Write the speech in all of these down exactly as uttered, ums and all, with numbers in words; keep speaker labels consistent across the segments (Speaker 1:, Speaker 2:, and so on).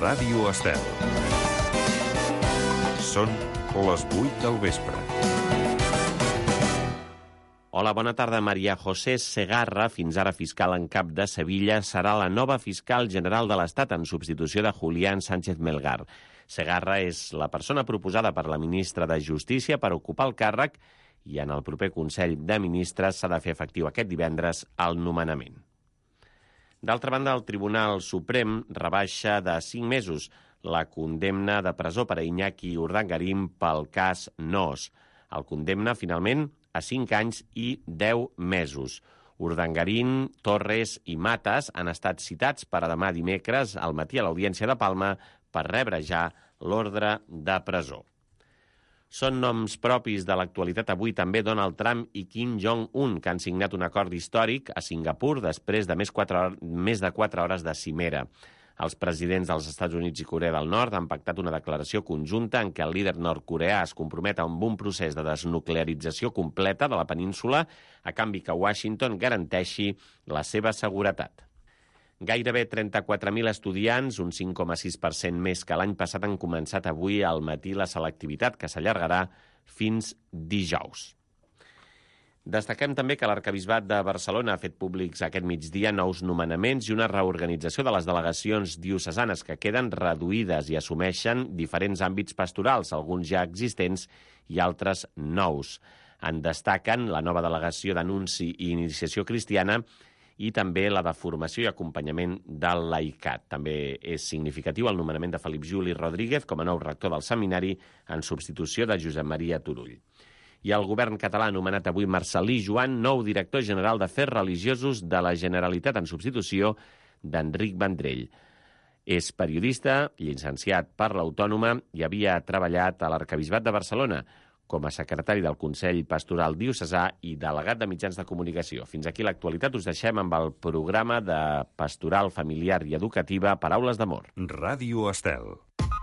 Speaker 1: Ràdio Estel. Són les vuit del vespre.
Speaker 2: Hola, bona tarda. Maria José Segarra, fins ara fiscal en cap de Sevilla, serà la nova fiscal general de l'Estat en substitució de Julián Sánchez Melgar. Segarra és la persona proposada per la ministra de Justícia per ocupar el càrrec i en el proper Consell de Ministres s'ha de fer efectiu aquest divendres el nomenament. D'altra banda, el Tribunal Suprem rebaixa de cinc mesos la condemna de presó per a Iñaki Urdangarín pel cas Nós. El condemna, finalment, a cinc anys i deu mesos. Urdangarín, Torres i Matas han estat citats per a demà dimecres al matí a l'Audiència de Palma per rebre ja l'ordre de presó. Són noms propis de l'actualitat avui també Donald Trump i Kim Jong-un, que han signat un acord històric a Singapur després de més, quatre, més de quatre hores de cimera. Els presidents dels Estats Units i Corea del Nord han pactat una declaració conjunta en què el líder nord-coreà es compromet amb un procés de desnuclearització completa de la península a canvi que Washington garanteixi la seva seguretat. Gairebé trenta-quatre mil estudiants, un cinc coma sis per cent més que l'any passat, han començat avui al matí la selectivitat, que s'allargarà fins dijous. Destaquem també que l'Arquebisbat de Barcelona ha fet públics aquest migdia nous nomenaments i una reorganització de les delegacions diocesanes que queden reduïdes i assumeixen diferents àmbits pastorals, alguns ja existents i altres nous. En destaquen la nova delegació d'Anunci i Iniciació Cristiana i també la de formació i acompanyament del laicat. També és significatiu el nomenament de Felip Juli Rodríguez com a nou rector del seminari en substitució de Josep Maria Turull. I el govern català ha nomenat avui Marcel·lí Joan, nou director general d'Afers Religiosos de la Generalitat en substitució d'Enric Vendrell. És periodista, llicenciat per l'Autònoma i havia treballat a l'Arquebisbat de Barcelona com a secretari del Consell Pastoral Diocesà i delegat de mitjans de comunicació. Fins aquí l'actualitat. Us deixem amb el programa de Pastoral Familiar i Educativa Paraules d'Amor.
Speaker 1: Ràdio Estel.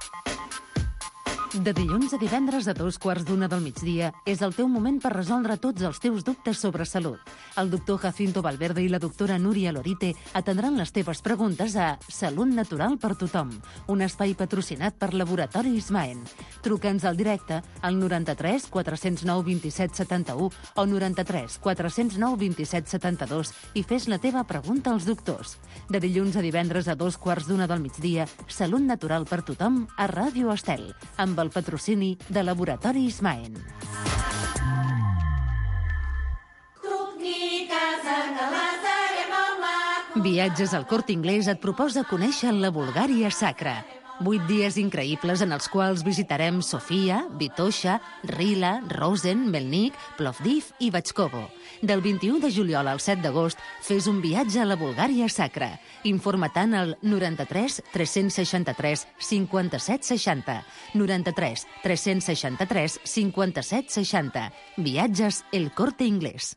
Speaker 3: De dilluns a divendres a dos quarts d'una del migdia és el teu moment per resoldre tots els teus dubtes sobre salut. El doctor Jacinto Valverde i la doctora Núria Lorite atendran les teves preguntes a Salut Natural per Tothom, un espai patrocinat per Laboratori Ismaen. Truca'ns al directe al noranta-tres quatre zero nou vint set setanta-u o noranta-tres quatre zero nou vint set setanta-dos i fes la teva pregunta als doctors. De dilluns a divendres a dos quarts d'una del migdia, Salut Natural per Tothom a Ràdio Estel, amb el patrocini de Laboratori Ismaen. Viatges al Corte Inglés et proposa conèixer la Bulgària Sacra. Vuit dies increïbles en els quals visitarem Sofia, Vitoša, Rila, Rosen, Melnik, Plovdiv i Batxkovo. Del vint-i-u de juliol al set d'agost, fes un viatge a la Bulgària Sacra. Informa-te'n al noranta-tres tres-cents seixanta-tres cinquanta-set seixanta. noranta-tres tres-cents seixanta-tres cinquanta-set seixanta. Viatges El Corte Inglés.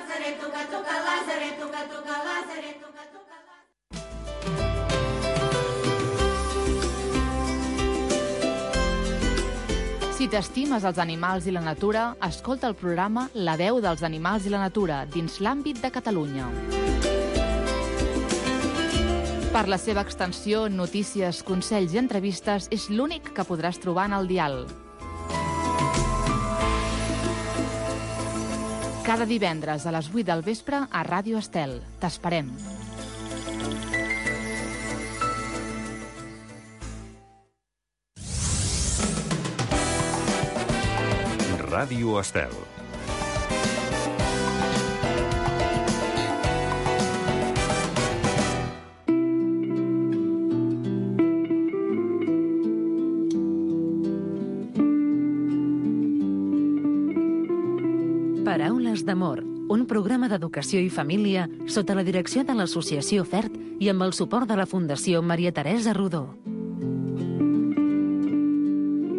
Speaker 4: Si t'estimes els animals i la natura, escolta el programa La veu dels animals i la natura dins l'àmbit de Catalunya. Per la seva extensió, notícies, consells i entrevistes, és l'únic que podràs trobar en el dial. Cada divendres a les vuit del vespre a Ràdio Estel. T'esperem.
Speaker 1: Ràdio Estel.
Speaker 3: Paraules d'Amor, un programa d'educació i família sota la direcció de l'Associació FERT i amb el suport de la Fundació Maria Teresa Rodó.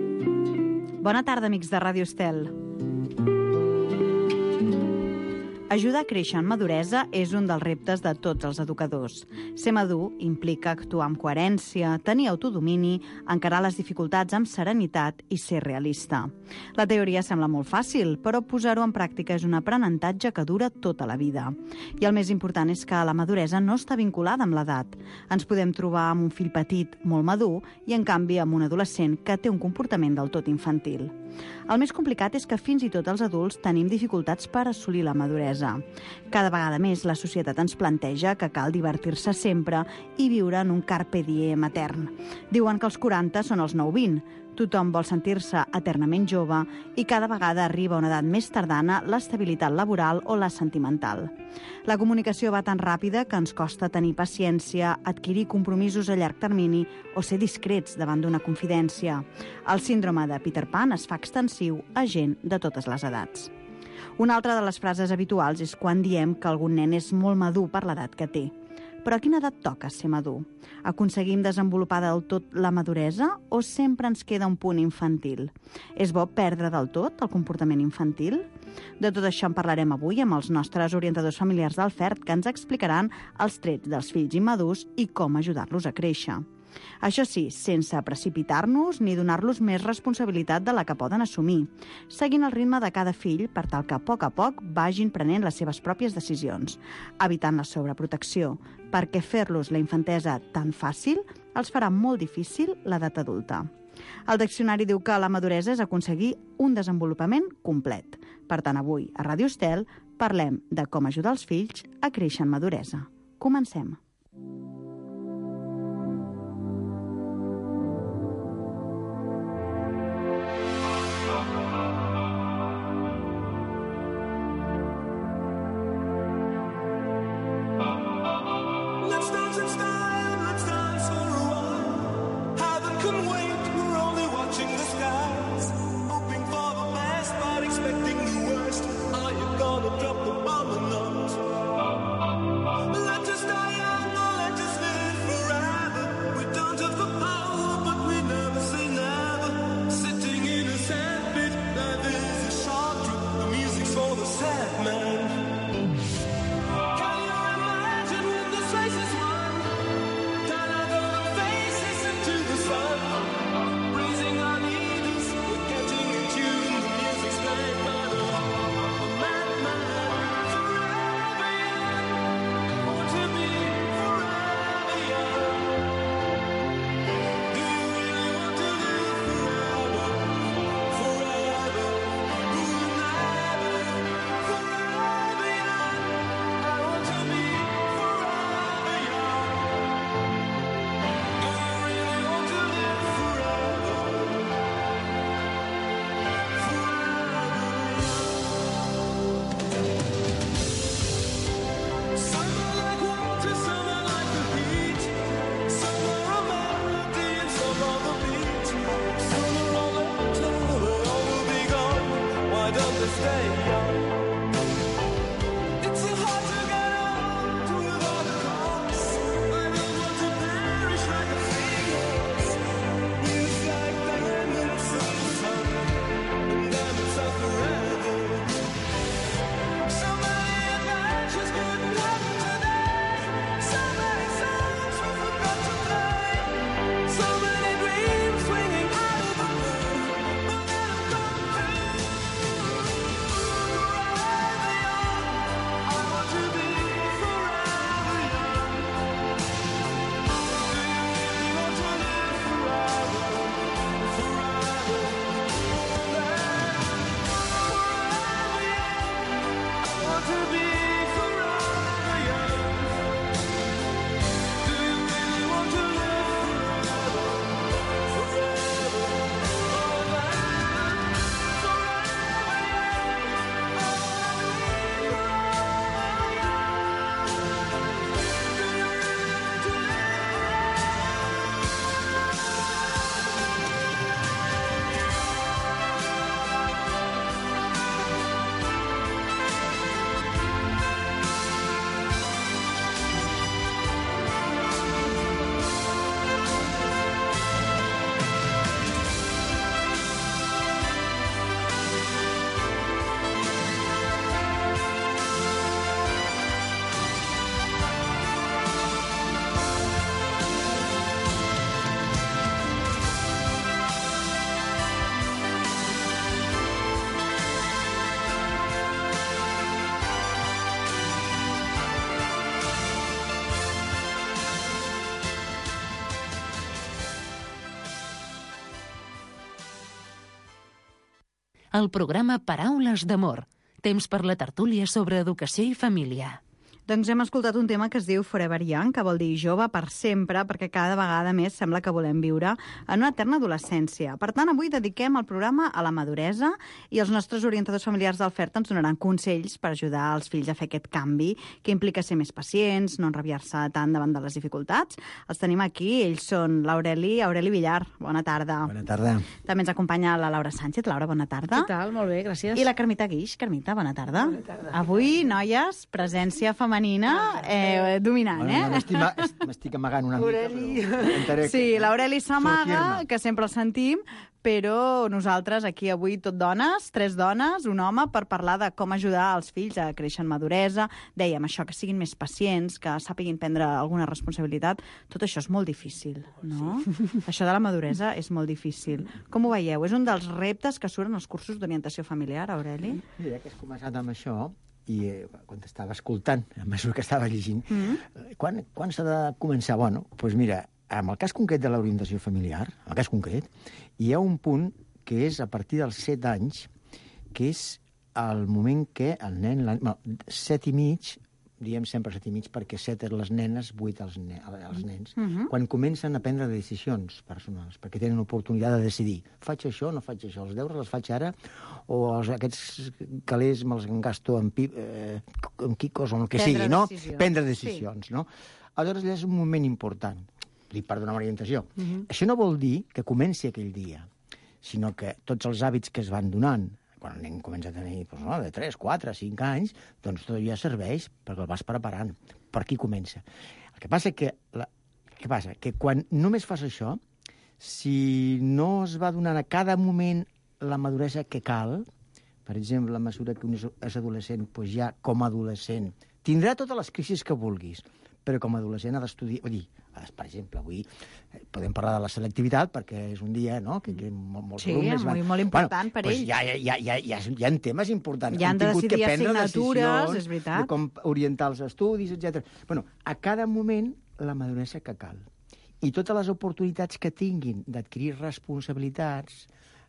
Speaker 5: Bona tarda, amics de Ràdio Estel. Ajudar a créixer en maduresa és un dels reptes de tots els educadors. Ser madur implica actuar amb coherència, tenir autodomini, encarar les dificultats amb serenitat i ser realista. La teoria sembla molt fàcil, però posar-ho en pràctica és un aprenentatge que dura tota la vida. I el més important és que la maduresa no està vinculada amb l'edat. Ens podem trobar amb un fill petit molt madur i, en canvi, amb un adolescent que té un comportament del tot infantil. El més complicat és que fins i tot els adults tenim dificultats per assolir la maduresa. Cada vegada més la societat ens planteja que cal divertir-se sempre i viure en un carpe diem etern. Diuen que els quaranta són els nou vint. Tothom vol sentir-se eternament jove i cada vegada arriba a una edat més tardana l'estabilitat laboral o la sentimental. La comunicació va tan ràpida que ens costa tenir paciència, adquirir compromisos a llarg termini o ser discrets davant d'una confidència. El síndrome de Peter Pan es fa extensiu a gent de totes les edats. Una altra de les frases habituals és quan diem que algun nen és molt madur per l'edat que té. Però a quina edat toca ser madur? Aconseguim desenvolupar del tot la maduresa o sempre ens queda un punt infantil? És bo perdre del tot el comportament infantil? De tot això en parlarem avui amb els nostres orientadors familiars del F E R T, que ens explicaran els trets dels fills immadurs i com ajudar-los a créixer. Això sí, sense precipitar-nos ni donar-los més responsabilitat de la que poden assumir, seguint el ritme de cada fill per tal que a poc a poc vagin prenent les seves pròpies decisions, evitant la sobreprotecció, perquè fer-los la infantesa tan fàcil els farà molt difícil l'edat adulta. El diccionari diu que la maduresa és aconseguir un desenvolupament complet. Per tant, avui, a Ràdio Estel, parlem de com ajudar els fills a créixer en maduresa. Comencem.
Speaker 6: Faces one, turn out all the faces into the sun.
Speaker 3: el programa Paraules d'Amor. Temps per la tertúlia sobre educació i família.
Speaker 5: Doncs hem escoltat un tema que es diu Forever Young, que vol dir jove per sempre, perquè cada vegada més sembla que volem viure en una eterna adolescència. Per tant, avui dediquem el programa a la maduresa i els nostres orientadors familiars del F E R T ens donaran consells per ajudar els fills a fer aquest canvi, que implica ser més pacients, no enrabiar-se tant davant de les dificultats. Els tenim aquí, ells són l'Aureli, Aureli Villar. Bona tarda.
Speaker 6: Bona tarda.
Speaker 5: També ens acompanya la Laura Sánchez. Laura, bona tarda.
Speaker 7: Què tal? Molt bé, gràcies.
Speaker 5: I la Carmita Guix. Carmita, bona tarda.
Speaker 7: Bona tarda.
Speaker 5: Avui, noies, presència femenina eh, dominant,
Speaker 6: Bueno,
Speaker 5: eh?
Speaker 6: m'estic m'estic amagant una mica, però intentaré
Speaker 5: Sí,
Speaker 6: que-
Speaker 5: l'Aureli s'amaga,
Speaker 6: sortir-me.
Speaker 5: que sempre el sentim, però nosaltres aquí avui tot dones, tres dones, un home, per parlar de com ajudar els fills a créixer en maduresa. Dèiem això, que siguin més pacients, que sàpiguin prendre alguna responsabilitat. Tot això és molt difícil, no? Això de la maduresa és molt difícil. Com ho veieu? És un dels reptes que surten als cursos d'orientació familiar, Aureli?
Speaker 6: Mira, que has començat amb això, i eh, quan t'estava escoltant, a mesura que estava llegint, mm -hmm. quan, quan s'ha de començar? Bueno, doncs mira, en el cas concret de l'orientació familiar, en el cas concret, hi ha un punt que és a partir dels set anys, que és el moment que el nen, la, bueno, set i mig, diem sempre set i mig perquè set és les nenes, vuit els, ne els nens, uh -huh. quan comencen a prendre decisions personals, perquè tenen oportunitat de decidir, faig això, no faig això, els deures els faig ara, o els, aquests calés me'ls gasto en, pi, eh, en quicos o en el que
Speaker 5: Prendre
Speaker 6: sigui, no?
Speaker 5: decisions.
Speaker 6: Prendre decisions, sí. no? Aleshores, és un moment important, dic, per donar una orientació. Uh -huh. Això no vol dir que comenci aquell dia, sinó que tots els hàbits que es van donant, quan el nen comença a tenir doncs, no, de tres, quatre, cinc anys, doncs tot ja serveix perquè el vas preparant. Per aquí comença. El que passa que, la, què passa? Que quan només fas això, si no es va donant a cada moment la maduresa que cal, per exemple, a mesura que un és adolescent, doncs ja com a adolescent tindrà totes les crisis que vulguis, però com a adolescent ha d'estudiar... Vull dir, per exemple, avui podem parlar de la selectivitat, perquè és un dia, no?, que, que molts
Speaker 5: Sí,
Speaker 6: alumnes van...
Speaker 5: molt, molt important per
Speaker 6: doncs
Speaker 5: ells.
Speaker 6: Ja, ja, ja, ja, ja, hi ha temes importants.
Speaker 5: Ja han de
Speaker 6: tingut
Speaker 5: decidir
Speaker 6: que prendre
Speaker 5: assignatures,
Speaker 6: decisions
Speaker 5: és veritat.
Speaker 6: de com orientar els estudis, etcètera. Bueno, a cada moment la maduresa que cal. I totes les oportunitats que tinguin d'adquirir responsabilitats,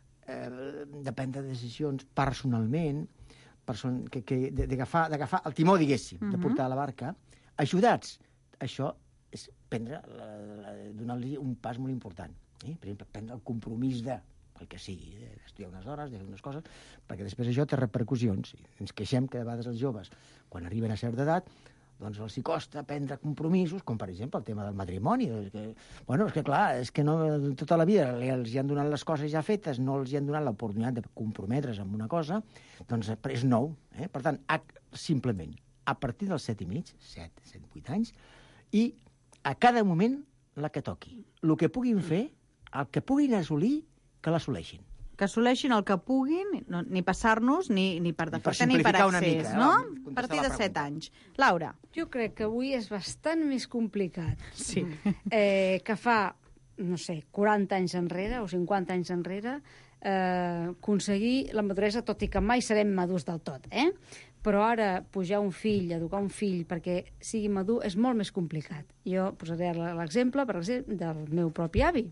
Speaker 6: eh, de prendre decisions personalment, person que, que, d'agafar el timó, diguéssim, uh -huh. de portar la barca, ajudats. Això és prendre, donar-li un pas molt important. Eh? Per exemple, prendre el compromís de, pel que sigui, d'estudiar unes hores, de fer unes coses, perquè després això té repercussions. Ens queixem que de vegades els joves, quan arriben a certa edat, doncs els hi costa prendre compromisos, com per exemple el tema del matrimoni. És que, bueno, és que clar, és que no, tota la vida els hi han donat les coses ja fetes, no els hi han donat l'oportunitat de comprometre's amb una cosa, doncs és nou. Eh? Per tant, a, simplement, a partir dels set i mig, set, set, vuit anys, i a cada moment la que toqui. El que puguin fer, el que puguin assolir, que l'assoleixin.
Speaker 5: Que assoleixin el que puguin, no, ni passar-nos, ni, ni per defecte, ni per
Speaker 6: simplificar una
Speaker 5: accés,
Speaker 6: mica,
Speaker 5: no?
Speaker 6: eh?
Speaker 5: A partir de
Speaker 6: la
Speaker 5: set
Speaker 6: pregunta.
Speaker 5: anys. Laura.
Speaker 7: Jo crec que avui és bastant més complicat
Speaker 5: Sí.
Speaker 7: eh, que fa, no sé, quaranta anys enrere o cinquanta anys enrere eh, aconseguir la maduresa, tot i que mai serem madurs del tot, eh? Però ara pujar un fill, educar un fill perquè sigui madur és molt més complicat. Jo posaré l'exemple, per exemple, del meu propi avi,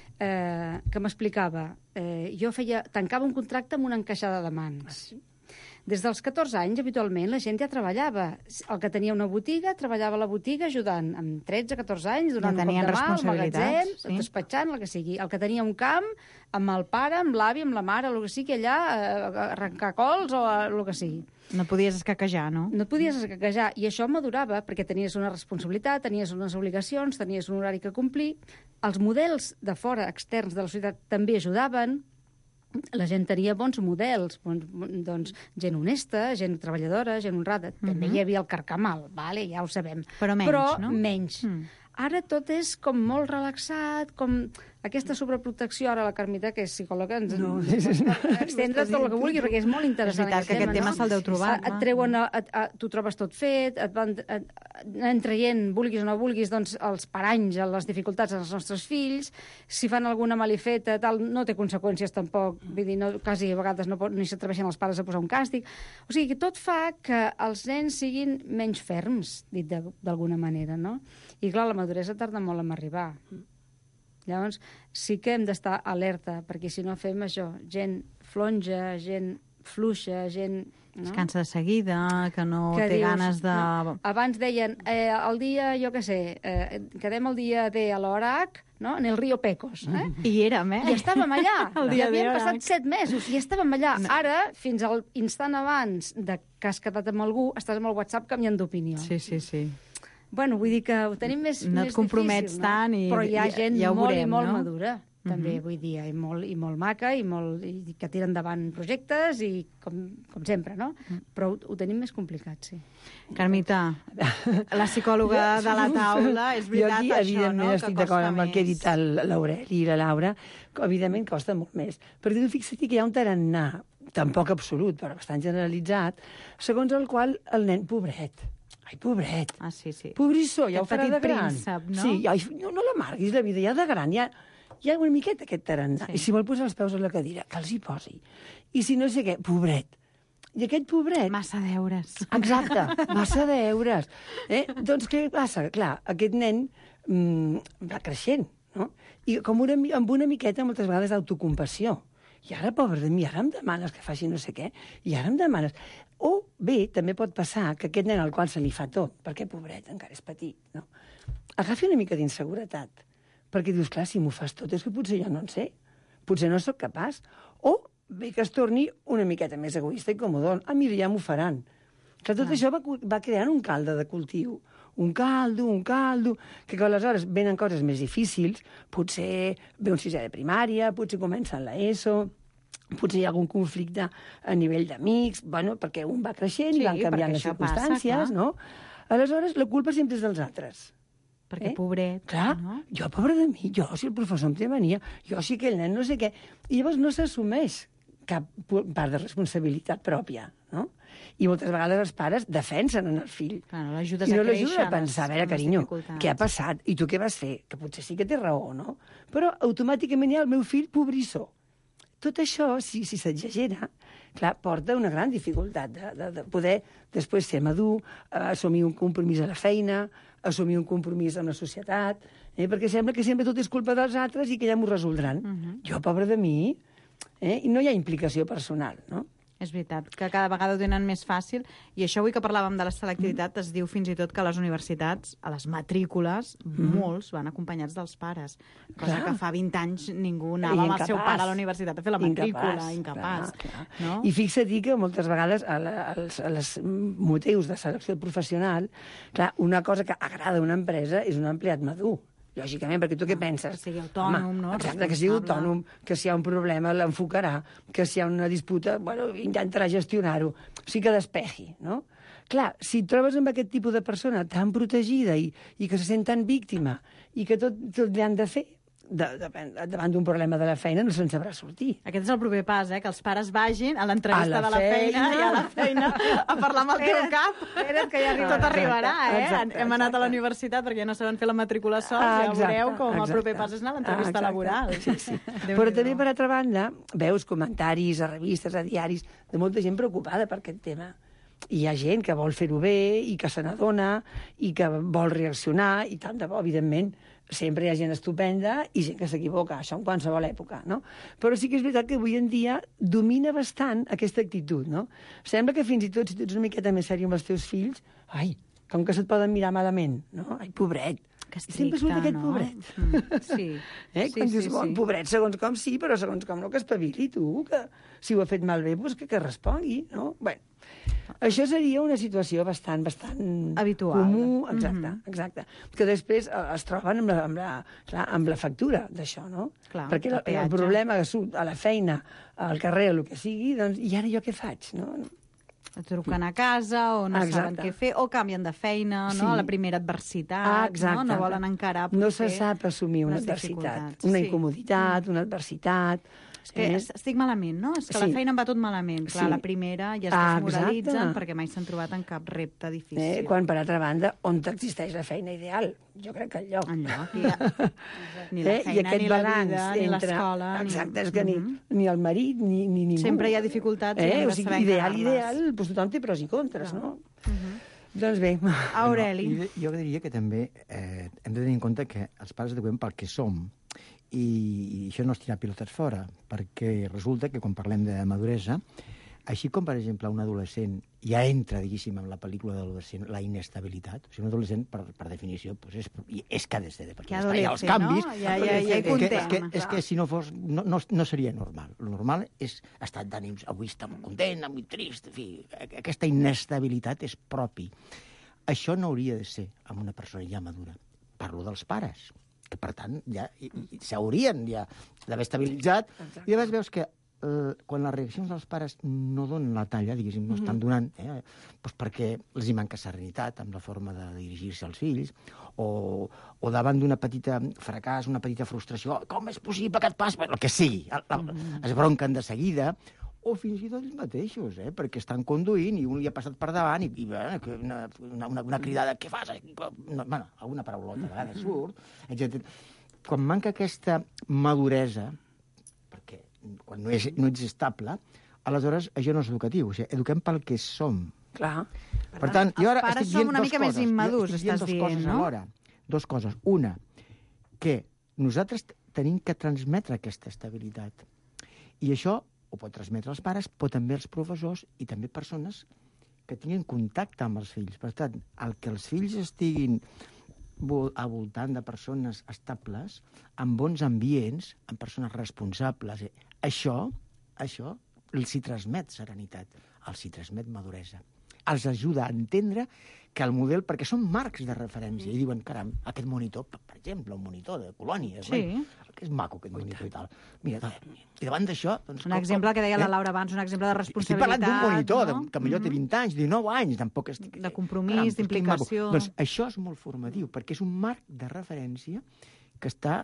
Speaker 7: eh, que m'explicava. Eh, jo feia, tancava un contracte amb una encaixada de mans. Des dels catorze anys, habitualment, la gent ja treballava. El que tenia una botiga, treballava a la botiga ajudant amb tretze, catorze anys, donant
Speaker 5: Ja
Speaker 7: un cop
Speaker 5: tenien
Speaker 7: de mà al
Speaker 5: responsabilitats,
Speaker 7: magatzem,
Speaker 5: sí.
Speaker 7: despatxant, el que sigui. El que tenia un camp, amb el pare, amb l'avi, amb la mare, el que sigui, allà, eh, arrencar cols o eh, el que sigui.
Speaker 5: No podies escaquejar, no?
Speaker 7: No et podies escaquejar, i això madurava perquè tenies una responsabilitat, tenies unes obligacions, tenies un horari que complir. Els models de fora, externs de la societat, també ajudaven. La gent tenia bons models, bons, doncs, gent honesta, gent treballadora, gent honrada. També
Speaker 5: Mhm.
Speaker 7: hi havia el carcamal, vale? Ja ho sabem.
Speaker 5: Però menys,
Speaker 7: Però
Speaker 5: no?
Speaker 7: menys.
Speaker 5: Mm.
Speaker 7: Ara tot és com molt relaxat, com aquesta sobreprotecció. Ara la Carmita, que és psicòloga, ens no, extendre tot el que vulgui, perquè és molt interessant.
Speaker 5: És veritat que aquest tema
Speaker 7: no?
Speaker 5: se'l deu trobar,
Speaker 7: Et treuen, a, a, tu trobes tot fet, et van et, anen traient, vulguis o no vulguis, doncs, els paranys, les dificultats dels nostres fills. Si fan alguna malifeta, tal, no té conseqüències tampoc. Vull dir, no, quasi a vegades no pot, ni s'atreveixen els pares a posar un càstig. O sigui, que tot fa que els nens siguin menys ferms, dit d'alguna manera, no? I clar, la maduresa tarda molt en arribar. Llavors, sí que hem d'estar alerta, perquè si no fem això, gent flonja, gent fluixa, gent... No?
Speaker 5: Es cansa de seguida, que no
Speaker 7: que
Speaker 5: té
Speaker 7: dius,
Speaker 5: ganes de...
Speaker 7: No. Abans deien, eh, el dia, jo què sé, eh, quedem el dia D a l'hora H, no? en el Rio Pecos. Eh?
Speaker 5: I érem, eh?
Speaker 7: I estàvem allà.
Speaker 5: El
Speaker 7: I
Speaker 5: dia
Speaker 7: havien
Speaker 5: D,
Speaker 7: passat
Speaker 5: hora.
Speaker 7: set mesos i estàvem allà. No. Ara, fins al instant abans de que has quedat amb algú, estàs amb el WhatsApp canviant d'opinió.
Speaker 5: Sí, sí, sí.
Speaker 7: Bueno, vull dir que ho tenim més,
Speaker 5: No et
Speaker 7: més
Speaker 5: compromets
Speaker 7: difícil, no?
Speaker 5: tant i-
Speaker 7: Però hi ha
Speaker 5: ja-
Speaker 7: gent
Speaker 5: ja ho
Speaker 7: molt
Speaker 5: veurem,
Speaker 7: i molt
Speaker 5: no?
Speaker 7: madura, també, vull dir, i molt, i molt maca, i, molt, i que tira endavant projectes, i com, com sempre, no? Però ho, ho tenim més complicat, sí.
Speaker 5: Carmita, la psicòloga de la taula, és veritat
Speaker 6: jo aquí,
Speaker 5: això,
Speaker 6: evidentment,
Speaker 5: no?
Speaker 6: estic d'acord amb el que he dit l'Aureli i la Laura, que evidentment costa molt més. Perquè tu fixa't que hi ha un tarannà, tampoc absolut, però bastant generalitzat, segons el qual el nen, pobret, ai, pobret,
Speaker 5: Ah, sí, sí.
Speaker 6: pobrissó, ja ho
Speaker 5: Aquest
Speaker 6: farà de
Speaker 5: petit
Speaker 6: gran.
Speaker 5: príncep, no?
Speaker 6: Sí, ai, no, no l'amarguis la vida, ja de gran, ja, hi ha una miqueta aquest tarannà.
Speaker 5: Sí.
Speaker 6: I si vol posar els peus a la cadira, que els hi posi. I si no sé què, pobret. I aquest pobret...
Speaker 5: Massa deures.
Speaker 6: Exacte, massa deures. Eh? Doncs què passa? Clar, aquest nen mm, va creixent, no? I com una, mi- amb una miqueta, moltes vegades, d'autocompassió. I ara, pobre de mi, ara em demanes que faci no sé què, i ara em demanes... O bé, també pot passar que aquest nen al qual se li fa tot, perquè, pobret, encara és petit, no? Agafi una mica d'inseguretat, perquè dius, clar, si m'ho fas tot és que potser jo no en sé, potser no sóc capaç. O bé que es torni una miqueta més egoista i comodon. Ah, mira, ja m'ho faran. Que tot ah. això va, va creant un calde de cultiu. Un caldo, un caldo, que, que aleshores venen coses més difícils, potser ve un sisè de primària, potser comencen l'ESO, potser hi ha algun conflicte a nivell d'amics, bueno, perquè un va creixent
Speaker 5: Sí,
Speaker 6: i van canviant
Speaker 5: perquè
Speaker 6: les
Speaker 5: això passa,
Speaker 6: circumstàncies,
Speaker 5: clar.
Speaker 6: no? Aleshores, la culpa sempre és dels altres.
Speaker 5: Perquè,
Speaker 6: Eh?
Speaker 5: pobret,
Speaker 6: Clar,
Speaker 5: no?
Speaker 6: jo, pobre de mi, jo, si el professor em té mania, jo, si aquell nen no sé què... I llavors no s'assumeix cap pu- part de responsabilitat pròpia, no? I moltes vegades els pares defensen en el fill.
Speaker 5: Clar, no l'ajudes
Speaker 6: I no
Speaker 5: a créixer
Speaker 6: l'ajuda a
Speaker 5: en les-
Speaker 6: pensar, a veure,
Speaker 5: en les
Speaker 6: carinyo,
Speaker 5: dificultats.
Speaker 6: què ha passat? I tu què vas fer? Que potser sí que té raó, no? Però automàticament hi ha el meu fill pobrissó. Tot això, si, si s'exagera, clar, porta una gran dificultat de, de, de poder després ser madur, eh, assumir un compromís a la feina, assumir un compromís amb la societat, eh, perquè sembla que sempre tot és culpa dels altres i que ja m'ho resoldran. Uh -huh. Jo, pobre de mi, eh, i no hi ha implicació personal, no?
Speaker 5: És veritat, que cada vegada ho tenen més fàcil, i això avui que parlàvem de la selectivitat, es diu fins i tot que a les universitats, a les matrícules, molts van acompanyats dels pares, cosa
Speaker 6: Clar.
Speaker 5: que fa vint anys ningú
Speaker 6: I
Speaker 5: anava amb el seu
Speaker 6: incapaç.
Speaker 5: pare a la universitat a fer la matrícula,
Speaker 6: Incapaç,
Speaker 5: incapaç.
Speaker 6: clar, clar.
Speaker 5: No?
Speaker 6: I fixa't que moltes vegades a, la, als, a les motius de selecció professional, clar, una cosa que agrada a una empresa és un empleat madur. Lògicament, perquè tu què penses?
Speaker 5: que sigui autònom, no?
Speaker 6: Exacte, que sigui
Speaker 5: Responsable.
Speaker 6: autònom, que si hi ha un problema l'enfocarà, que si hi ha una disputa, bueno, intentarà gestionar-ho. O sigui que despeji, no? Clar, si et trobes amb aquest tipus de persona tan protegida i, i que se sent tan víctima i que tot, tot li han de fer, de, de, davant d'un problema de la feina no se'n sabrà sortir.
Speaker 5: Aquest és el proper pas, eh? Que els pares vagin a l'entrevista
Speaker 6: A la
Speaker 5: de la feina,
Speaker 6: feina.
Speaker 5: i a la feina a parlar amb el teu
Speaker 7: Espera't,
Speaker 5: cap.
Speaker 7: espera't, que ja arribarà.
Speaker 5: Tot arribarà, eh?
Speaker 6: Exacte,
Speaker 5: Hem anat a la
Speaker 6: exacte.
Speaker 5: universitat perquè ja no saben fer la matrícula sols,
Speaker 6: Ah,
Speaker 5: ja
Speaker 6: exacte,
Speaker 5: veureu com el
Speaker 6: exacte.
Speaker 5: proper pas és anar a l'entrevista
Speaker 6: Ah, exacte.
Speaker 5: laboral.
Speaker 6: Sí, sí.
Speaker 5: Déu-n'hi-do.
Speaker 6: Però també, per altra banda, veus comentaris a revistes, a diaris, de molta gent preocupada per aquest tema. I hi ha gent que vol fer-ho bé i que se n'adona i que vol reaccionar i tant de bo, evidentment, sempre hi ha gent estupenda i gent que s'equivoca, això en qualsevol època, no? Però sí que és veritat que avui en dia domina bastant aquesta actitud, no? Sembla que fins i tot, si tu ets una miqueta més sèrio amb els teus fills, ai, com que se't poden mirar malament, no? Ai, pobret.
Speaker 5: Que
Speaker 6: Sempre surt aquest
Speaker 5: no?
Speaker 6: pobret.
Speaker 5: Mm, sí.
Speaker 6: Eh?
Speaker 5: sí,
Speaker 6: Quan
Speaker 5: sí,
Speaker 6: dius, bon,
Speaker 5: sí.
Speaker 6: pobret, segons com sí, però segons com no, que espavili tu, que si ho ha fet malbé, doncs que, que respongui, no? Bé, això seria una situació bastant, bastant
Speaker 5: Habitual.
Speaker 6: comú, exacte,
Speaker 5: Mhm.
Speaker 6: exacte. Que després eh, es troben amb la, amb la, clar, amb la factura d'això, no?
Speaker 5: Clar,
Speaker 6: Perquè
Speaker 5: el
Speaker 6: el, el
Speaker 5: peatge.
Speaker 6: problema que surt a la feina, al carrer, el que sigui, doncs, i ara jo què faig, no?
Speaker 5: Truquen a casa o no
Speaker 6: Exacte.
Speaker 5: saben què fer, o canvien de feina,
Speaker 6: Sí.
Speaker 5: no? A la primera adversitat,
Speaker 6: Ah,
Speaker 5: no?
Speaker 6: exacte.
Speaker 5: No volen encarar,
Speaker 6: No
Speaker 5: potser,
Speaker 6: se sap assumir una
Speaker 5: les
Speaker 6: adversitat,
Speaker 5: dificultats.
Speaker 6: una
Speaker 5: Sí.
Speaker 6: incomoditat, una adversitat.
Speaker 5: És que
Speaker 6: eh?
Speaker 5: estic malament, no? És que
Speaker 6: Sí.
Speaker 5: la feina em va tot malament. Clar,
Speaker 6: Sí.
Speaker 5: la primera ja es
Speaker 6: Ah,
Speaker 5: desmoralitzen
Speaker 6: exacte.
Speaker 5: perquè mai s'han trobat en cap repte difícil.
Speaker 6: Eh, quan, per altra banda, on existeix la feina ideal? Jo crec que enlloc.
Speaker 5: Enlloc. Ni la, ni la
Speaker 6: Eh? I
Speaker 5: feina,
Speaker 6: aquest
Speaker 5: ni la
Speaker 6: balanç
Speaker 5: vida, ni
Speaker 6: entre...
Speaker 5: l'escola.
Speaker 6: Exacte,
Speaker 5: ni...
Speaker 6: és que ni,
Speaker 5: Mhm.
Speaker 6: ni el marit ni, ni ningú.
Speaker 5: Sempre hi ha dificultats i
Speaker 6: eh?
Speaker 5: hem de
Speaker 6: O sigui,
Speaker 5: saber
Speaker 6: ideal,
Speaker 5: encarar-les.
Speaker 6: ideal, doncs tothom té pros i contres, no?
Speaker 5: Mhm.
Speaker 6: Doncs bé.
Speaker 5: Aureli.
Speaker 8: Jo, jo diria que també eh, hem de tenir en compte que els pares eduquem pel que som
Speaker 6: i, i això no és tirar pilotes fora, perquè resulta que quan parlem de maduresa, així com, per exemple, un adolescent ja entra, diguéssim, en la pel·lícula de l'adolescent, la inestabilitat. O sigui, un adolescent, per, per definició, doncs és, és que ha de ser, perquè està ja els canvis.
Speaker 5: No? Ja, ja, ja hi contem.
Speaker 6: És que, és que si no fos, no, no, no seria normal. El normal és estar d'ànims, avui està molt content, molt trist, en fi, aquesta inestabilitat és propi. Això no hauria de ser amb una persona ja madura. Parlo dels pares, que per tant ja s'haurien ja d'haver estabilitzat. I llavors veus que Uh, quan les reaccions dels pares no donen la talla, diguéssim, no estan donant, eh, doncs perquè els hi manca serenitat amb la forma de dirigir-se als fills, o, o davant d'una petita fracàs, una petita frustració, com és possible que et passi? El que sigui, el, el, es bronquen de seguida, o fins i tot ells mateixos, eh, perquè estan conduint i un li ha passat per davant i, i bueno, una, una, una cridada, què fas? No, bueno, alguna paraulota a vegades surt, etcètera. Quan manca aquesta maduresa, perquè quan no, és, no ets estable, aleshores això no és educatiu. O sigui, eduquem pel que som.
Speaker 7: Clar.
Speaker 6: Per tant, jo ara
Speaker 5: els pares
Speaker 6: estic dient
Speaker 5: som una
Speaker 6: dos
Speaker 5: mica
Speaker 6: coses.
Speaker 5: més immadurs,
Speaker 6: estic dient
Speaker 5: estàs
Speaker 6: dos
Speaker 5: dient,
Speaker 6: coses
Speaker 5: no?
Speaker 6: alhora. Dos coses. Una, que nosaltres tenim que transmetre aquesta estabilitat. I això ho pot transmetre els pares, però també els professors i també persones que tinguin contacte amb els fills. Per tant, el que els fills estiguin al voltant de persones estables, amb bons ambients, amb persones responsables. Això, això els hi transmet serenitat, els hi transmet maduresa. Els ajuda a entendre que el model, perquè són marcs de referència, i diuen, caram, aquest monitor, per exemple, un monitor de colònies,
Speaker 5: sí.
Speaker 6: Bueno, que és maco aquest monitor i tal. Mira, i davant d'això... Doncs,
Speaker 5: un exemple com, que deia eh? la Laura abans, un exemple de responsabilitat.
Speaker 6: Estic parlant d'un monitor,
Speaker 5: no?
Speaker 6: que millor té vint anys, dinou anys, tampoc estic...
Speaker 5: De compromís, d'implicació...
Speaker 6: Doncs això és molt formatiu, perquè és un marc de referència que està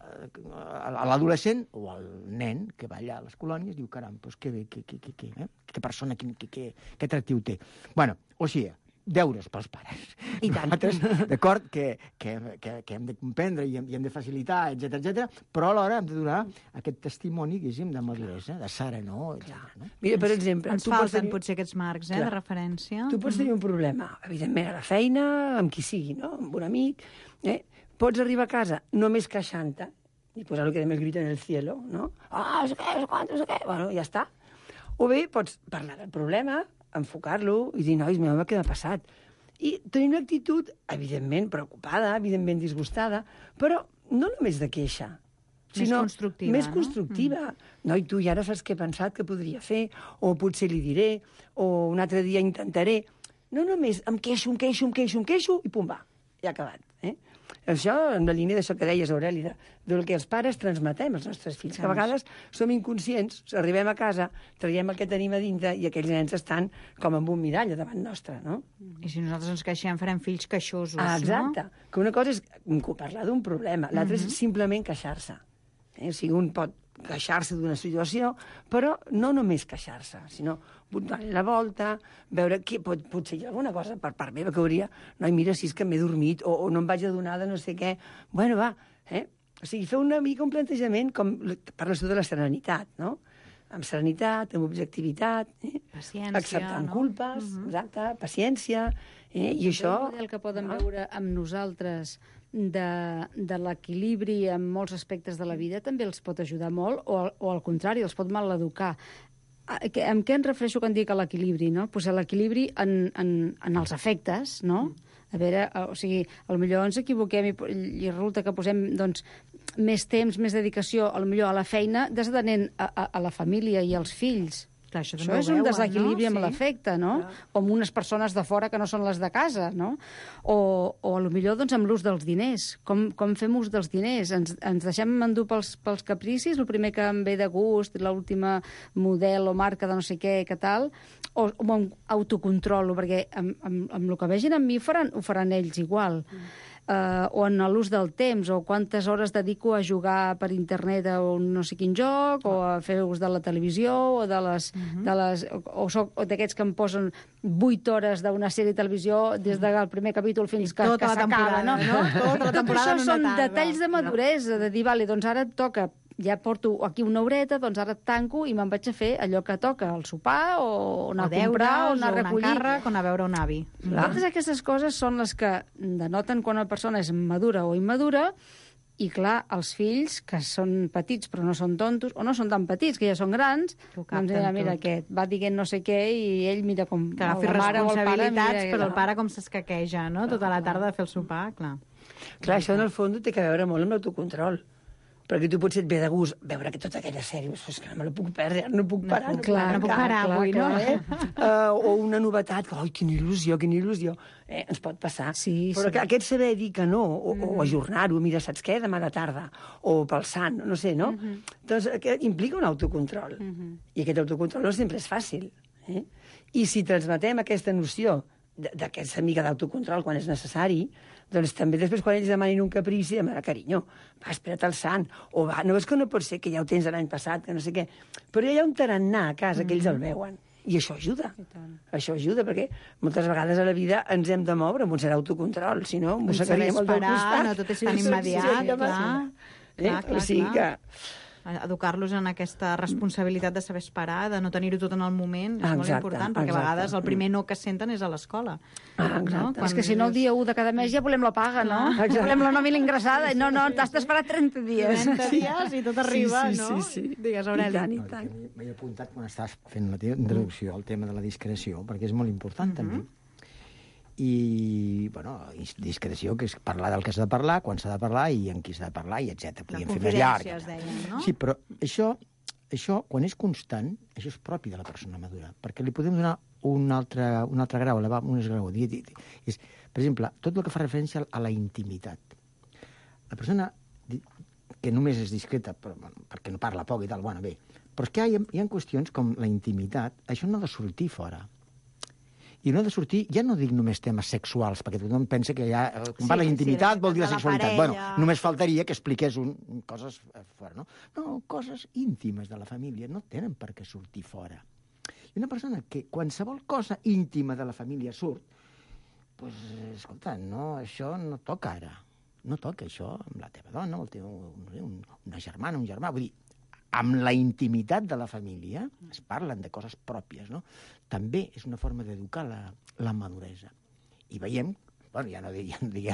Speaker 6: a l'adolescent o al nen que va allà a les colònies diu, caram, doncs que bé, que, que, que, que, eh? que persona, que, que, que, que atractiu té. Bueno, o sigui, deures pels pares. I tant. Nosaltres, d'acord, que, que, que, que hem de comprendre i hem, i hem de facilitar, etcètera, etcètera, però alhora hem de donar aquest testimoni, diguéssim, de maduresa, de serenor, etcètera. No?
Speaker 8: Mira, per exemple...
Speaker 5: Ens falten tenir... potser aquests marcs eh, de referència.
Speaker 8: Tu pots tenir un problema, evidentment, a la feina, amb qui sigui, no? Amb un amic, eh? Pots arribar a casa només queixant-te, i posar el que més grita en el cielo, no? Ah, no sé què, no sé quant, no sé què... Bueno, ja està. O bé pots parlar del problema, enfocar-lo i dir, nois, mira, què m'ha passat? I tenir una actitud, evidentment, preocupada, evidentment disgustada, però no només de queixa,
Speaker 5: més
Speaker 8: sinó
Speaker 5: constructiva,
Speaker 8: més
Speaker 5: no?
Speaker 8: constructiva. Mm. Noi, tu ja ara saps què he pensat que podria fer, o potser li diré, o un altre dia intentaré. No només em queixo, em queixo, em queixo, em queixo, i pum, va, ja ha acabat. Eh? Això, en la línia d'això que deies, Aureli, de, del que els pares transmetem als nostres fills, que a vegades som inconscients, arribem a casa, traiem el que tenim a dintre i aquells nens estan com amb un mirall davant nostre, no?
Speaker 5: I si nosaltres ens queixem, farem fills queixosos,
Speaker 8: ah, exacte.
Speaker 5: No?
Speaker 8: Que una cosa és parlar d'un problema, l'altra uh -huh. és simplement queixar-se. Eh? O sigui, un pot queixar-se d'una situació, però no només queixar-se, sinó donar la volta, veure que pot, potser hi ha alguna cosa per part meva que hauria... No, mira, si és que m'he dormit o, o no em vaig adonar de no sé què... Bueno, va, eh? O sigui, fer una mica un plantejament com parles tu de la serenitat, no? Amb serenitat, amb objectivitat, eh?
Speaker 5: Paciència,
Speaker 8: acceptant
Speaker 5: no?
Speaker 8: culpes, uh -huh. exacte, paciència, eh? I, I això...
Speaker 7: El model que poden no? veure amb nosaltres de, de l'equilibri en molts aspectes de la vida també els pot ajudar molt, o, al, o al contrari, els pot maleducar. Amb què em refereixo quan dic a l'equilibri, no? Pues a l'equilibri en, en, en els afectes, no? A veure, o sigui, potser ens equivoquem i, i resulta que posem, doncs, més temps, més dedicació, potser a la feina, desatenent a, a, a la família i als fills.
Speaker 5: Clar, això
Speaker 7: això és un desequilibri
Speaker 5: no?
Speaker 7: amb
Speaker 5: sí.
Speaker 7: l'afecte, no? Clar. O amb unes persones de fora que no són les de casa, no? O, o potser doncs, amb l'ús dels diners. Com, com fem ús dels diners? Ens, ens deixem endur pels, pels capricis, el primer que em ve de gust, l'última model o marca de no sé què, que tal, o, o amb autocontrol, perquè amb, amb, amb el que vegin amb mi ho faran, ho faran ells igual. Mm. Uh, o en l'ús del temps, o quantes hores dedico a jugar per internet a un no sé quin joc, o a fer ús de la televisió, o de les... Uh-huh. de les o, o soc d'aquests que em posen vuit hores d'una sèrie de televisió des del primer capítol fins que, que s'acaba, no? no?
Speaker 5: Tota la temporada
Speaker 7: Tot això són
Speaker 5: tarda.
Speaker 7: detalls de maduresa, de dir, vale, doncs ara et toca, ja porto aquí una horeta, doncs ara et tanco i me'n vaig a fer allò que toca, el sopar, o anar
Speaker 5: o
Speaker 7: a comprar, o anar a
Speaker 5: recollir.
Speaker 7: recollir.
Speaker 5: O un encàrrec, o anar a veure un avi.
Speaker 7: Clar. Totes aquestes coses són les que denoten quan una persona és madura o immadura, I, clar, els fills, que són petits però no són tontos, o no són tan petits, que ja són grans, doncs mira, mira, aquest va dient no sé què i ell mira com...
Speaker 5: Que agafi responsabilitats, però el pare com s'escaqueja, no? Tota la tarda de fer el sopar, clar.
Speaker 8: Clar, això en el fons té que veure molt amb l'autocontrol. Perquè tu potser et ve de gust veure que tota aquella sèrie, és que no me la puc perdre, no puc parar.
Speaker 5: No, clar, no puc parar avui, no?
Speaker 8: Eh? Uh, o una novetat, que, oi, quina il·lusió, quina il·lusió. Eh, ens pot passar.
Speaker 7: Sí,
Speaker 8: Però
Speaker 7: sí.
Speaker 8: que aquest saber dir que no, o, mm. o ajornar-ho, mira, saps què, demà a la tarda, o pel sant, no sé, no? Mm -hmm. Doncs aquest implica un autocontrol. Mm -hmm. I aquest autocontrol no sempre és fàcil. Eh? I si transmetem aquesta noció d'aquesta mica d'autocontrol quan és necessari, doncs també després quan ells demanin un caprici, demana, carinyo, va, espera't al sant, o va, no veus que no pot ser que ja ho tens l'any passat, que no sé què, però ja hi ha un tarannà a casa, que ells el veuen, i això ajuda, això ajuda, perquè moltes vegades a la vida ens hem de moure amb un cert autocontrol, si no, mossegaríem el del costat.
Speaker 5: No tot és tan immediat, clar, clar, clar,
Speaker 8: o sigui que...
Speaker 5: educar-los en aquesta responsabilitat de saber esperar, de no tenir-ho tot en el moment, és exacte, molt important, perquè exacte. A vegades el primer no que senten és a l'escola.
Speaker 8: Ah,
Speaker 7: no? És que si no el dia u de cada mes ja volem la paga, no? Ja volem la nòmina ingressada. No, no, t'has d'esperar trenta dies.
Speaker 5: trenta dies i tot arriba,
Speaker 8: sí, sí,
Speaker 5: no?
Speaker 8: Sí, sí, sí.
Speaker 5: Digues, Aureli.
Speaker 8: I tant, i tant.
Speaker 6: M'he apuntat quan estàs fent la teva introducció al tema de la discreció, perquè és molt important, també. I, bueno, discreció, que és parlar del que s'ha de parlar, quan s'ha de parlar i en qui s'ha de parlar, i etcètera. Podríem fer més llarg.
Speaker 5: Es deien, no?
Speaker 6: Sí, però això, això, quan és constant, això és propi de la persona madura, perquè li podem donar un altre, un altre grau, elevar un esgrau. És, per exemple, tot el que fa referència a la intimitat. La persona que només és discreta, però, bueno, perquè no parla poc i tal, bueno, bé, però és que hi ha, hi ha qüestions com la intimitat, això no ha de sortir fora. I no ha de sortir, ja no dic només temes sexuals, perquè tothom pensa que ja, quan sí, parla d'intimitat sí, vol dir la sexualitat. Bueno, només faltaria que expliqués un, coses fora, no? No, coses íntimes de la família no tenen per què sortir fora. I una persona que qualsevol cosa íntima de la família surt, doncs, escolta, no, això no toca ara. No toca això amb la teva dona, o el teu, un, una germana, un germà, vull dir, amb la intimitat de la família es parlen de coses pròpies, no? També és una forma d'educar la, la maduresa. I veiem, bueno, ja no diguem, diguem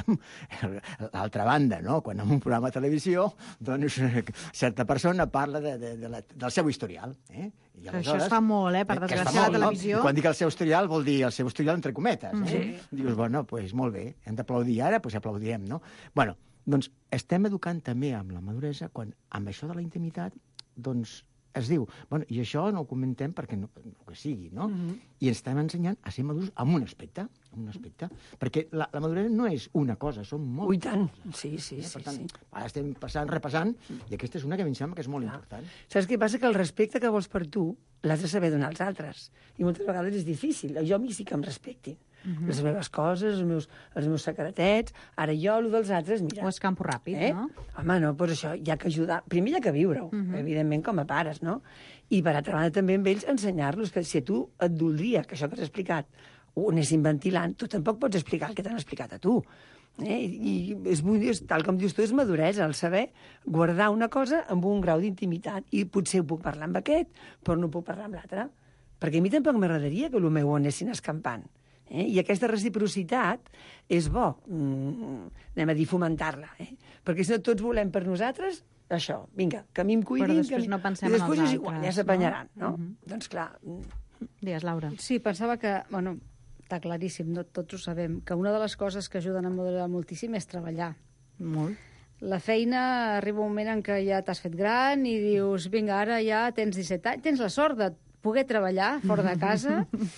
Speaker 6: l'altra banda, no? Quan en un programa de televisió, doncs, certa persona parla de, de, de la, del seu historial. Eh? I
Speaker 5: això es fa molt, eh? Per desgràcia, a la televisió.
Speaker 6: No? Quan dic el seu historial, vol dir el seu historial entre cometes. Eh? Sí. Dius, bueno, doncs pues, molt bé, hem d'aplaudir ara, doncs pues aplaudirem, no? Bueno, doncs estem educant també amb la maduresa, quan amb això de la intimitat, doncs es diu, bueno, i això no ho comentem perquè no, no que sigui, no? Mm-hmm. I ens estem ensenyant a ser madurs en un aspecte, en un aspecte, perquè la, la maduresa no és una cosa, són moltes.
Speaker 8: Ui, tant. Sí, sí,
Speaker 6: eh?
Speaker 8: sí.
Speaker 6: Per tant,
Speaker 8: sí.
Speaker 6: Ara estem passant, repassant, i aquesta és una que a mi em sembla que és molt ah. important.
Speaker 8: Saps què passa? Que el respecte que vols per tu l'has de saber donar als altres. I moltes vegades és difícil. Jo a mi sí que em respectin. Mm-hmm. Les meves coses, els meus, els meus secretets. Ara jo, el dels altres, mira...
Speaker 5: O és campo ràpid,
Speaker 8: eh?
Speaker 5: no?
Speaker 8: Home, no, doncs això, hi ha que ajudar. Primer hi ha que viure-ho, mm-hmm. evidentment, com a pares, no? I, per altra banda, també amb ells ensenyar-los que si a tu et doldria que això que t'has explicat ho anessin ventilant, tu tampoc pots explicar el que t'han explicat a tu. Eh? I és, és, tal com dius tu, és maduresa, el saber guardar una cosa amb un grau d'intimitat. I potser ho puc parlar amb aquest, però no puc parlar amb l'altre. Perquè a mi tampoc m'agradaria que el meu ho anessin escampant. Eh? I aquesta reciprocitat és bo, mm, anem a dir, fomentar-la. Eh? Perquè si no tots volem per nosaltres això, vinga, que a mi em cuidin...
Speaker 5: Però després
Speaker 8: mi...
Speaker 5: no pensem
Speaker 8: en els altres. I després és
Speaker 5: igual,
Speaker 8: ja s'apanyaran, no? no?
Speaker 5: Mm-hmm.
Speaker 8: Doncs clar...
Speaker 5: Digues, Laura.
Speaker 7: Sí, pensava que, bueno, està claríssim, no, tots ho sabem, que una de les coses que ajuden a modelar moltíssim és treballar.
Speaker 5: Molt.
Speaker 7: La feina arriba un moment en què ja t'has fet gran i dius, vinga, ara ja tens disset anys, tens la sort de poder treballar fora de casa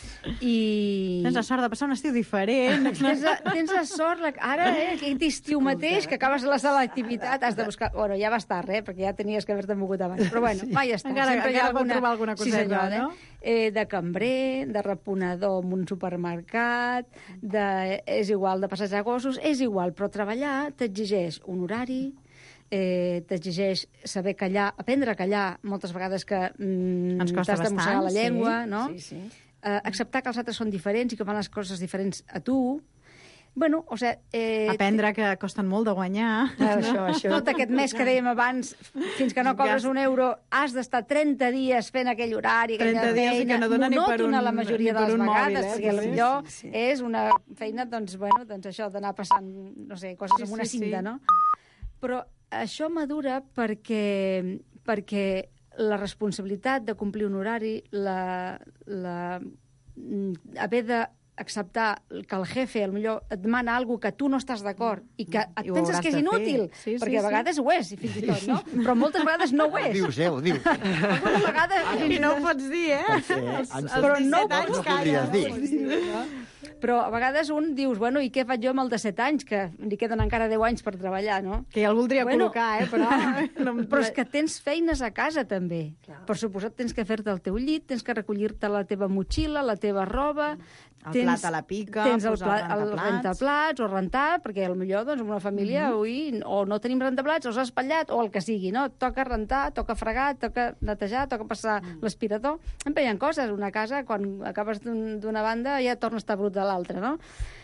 Speaker 7: i...
Speaker 5: Tens la sort de passar un estiu diferent.
Speaker 7: Tens la, tens la sort, la... ara, eh, aquest estiu mateix, que acabes la sala d'activitat, has de buscar... Bueno, ja vas tard, eh, perquè ja tenies que haver-te mogut abans. Però bueno, sí. mai està.
Speaker 5: Encara,
Speaker 7: Sempre
Speaker 5: encara
Speaker 7: hi ha alguna...
Speaker 5: trobar alguna coseta,
Speaker 7: sí, senyor,
Speaker 5: no?
Speaker 7: Eh? Eh, de cambrer, de reponedor en un supermercat, de... és igual, de passejar gossos, és igual, però treballar t'exigeix un horari, Eh, t'exigeix saber callar, aprendre a callar moltes vegades que mm, t'has de mossegar la llengua,
Speaker 5: sí,
Speaker 7: no?
Speaker 5: Sí, sí.
Speaker 7: Eh, acceptar que els altres són diferents i que fan les coses diferents a tu. Bueno, o sigui... Eh,
Speaker 5: aprendre que costen molt de guanyar.
Speaker 7: Ah, això, això. Tot aquest mes que dèiem abans, fins que no cobres un euro, has d'estar trenta dies fent aquell horari,
Speaker 5: trenta dies feina, que no dona ni per un,
Speaker 7: la majoria de les vegades, mòbil, eh? Perquè
Speaker 5: sí,
Speaker 7: millor
Speaker 5: sí, sí.
Speaker 7: és una feina, doncs, bueno, doncs això, d'anar passant, no sé, coses sí, amb una
Speaker 5: sí,
Speaker 7: cinta,
Speaker 5: sí.
Speaker 7: no? Però això madura perquè, perquè la responsabilitat de complir un horari, la, la, haver d'acceptar que el jefe potser et demana alguna que tu no estàs d'acord i que et
Speaker 5: I ho
Speaker 7: penses
Speaker 5: hauràs
Speaker 7: que és
Speaker 5: de
Speaker 7: inútil,
Speaker 5: fer. Sí, sí,
Speaker 7: perquè a
Speaker 5: sí.
Speaker 7: vegades ho és, fins i tot, no? Però moltes vegades no ho és.
Speaker 6: Ho dius, eh, ho dius.
Speaker 7: Alguna vegada...
Speaker 5: I no ho pots dir, eh?
Speaker 6: Els, els,
Speaker 7: Però no ho
Speaker 6: no ho podries dir.
Speaker 7: Però a vegades un dius, bueno, i què faig jo amb el de set anys, que li queden encara deu anys per treballar, no?
Speaker 5: Que ja el voldria
Speaker 7: Bueno,
Speaker 5: col·locar, eh? Però, no em-
Speaker 7: Però és que tens feines a casa, també. Clar. Per suposat, tens que fer-te el teu llit, tens que recollir-te la teva motxilla, la teva roba...
Speaker 5: El plat a la pica,
Speaker 7: tens el,
Speaker 5: posar el
Speaker 7: pla, el
Speaker 5: rentaplats.
Speaker 7: rentaplats o rentar, perquè potser doncs, en una família
Speaker 5: Mhm.
Speaker 7: avui o no tenim rentaplats, o s'ha espatllat, o el que sigui, no? Toca rentar, toca fregar, toca netejar, toca passar
Speaker 5: Mm.
Speaker 7: l'aspirador. Sempre hi ha coses. Una casa, quan acabes d'un- d'una banda, ja torna a estar brut de l'altra, no?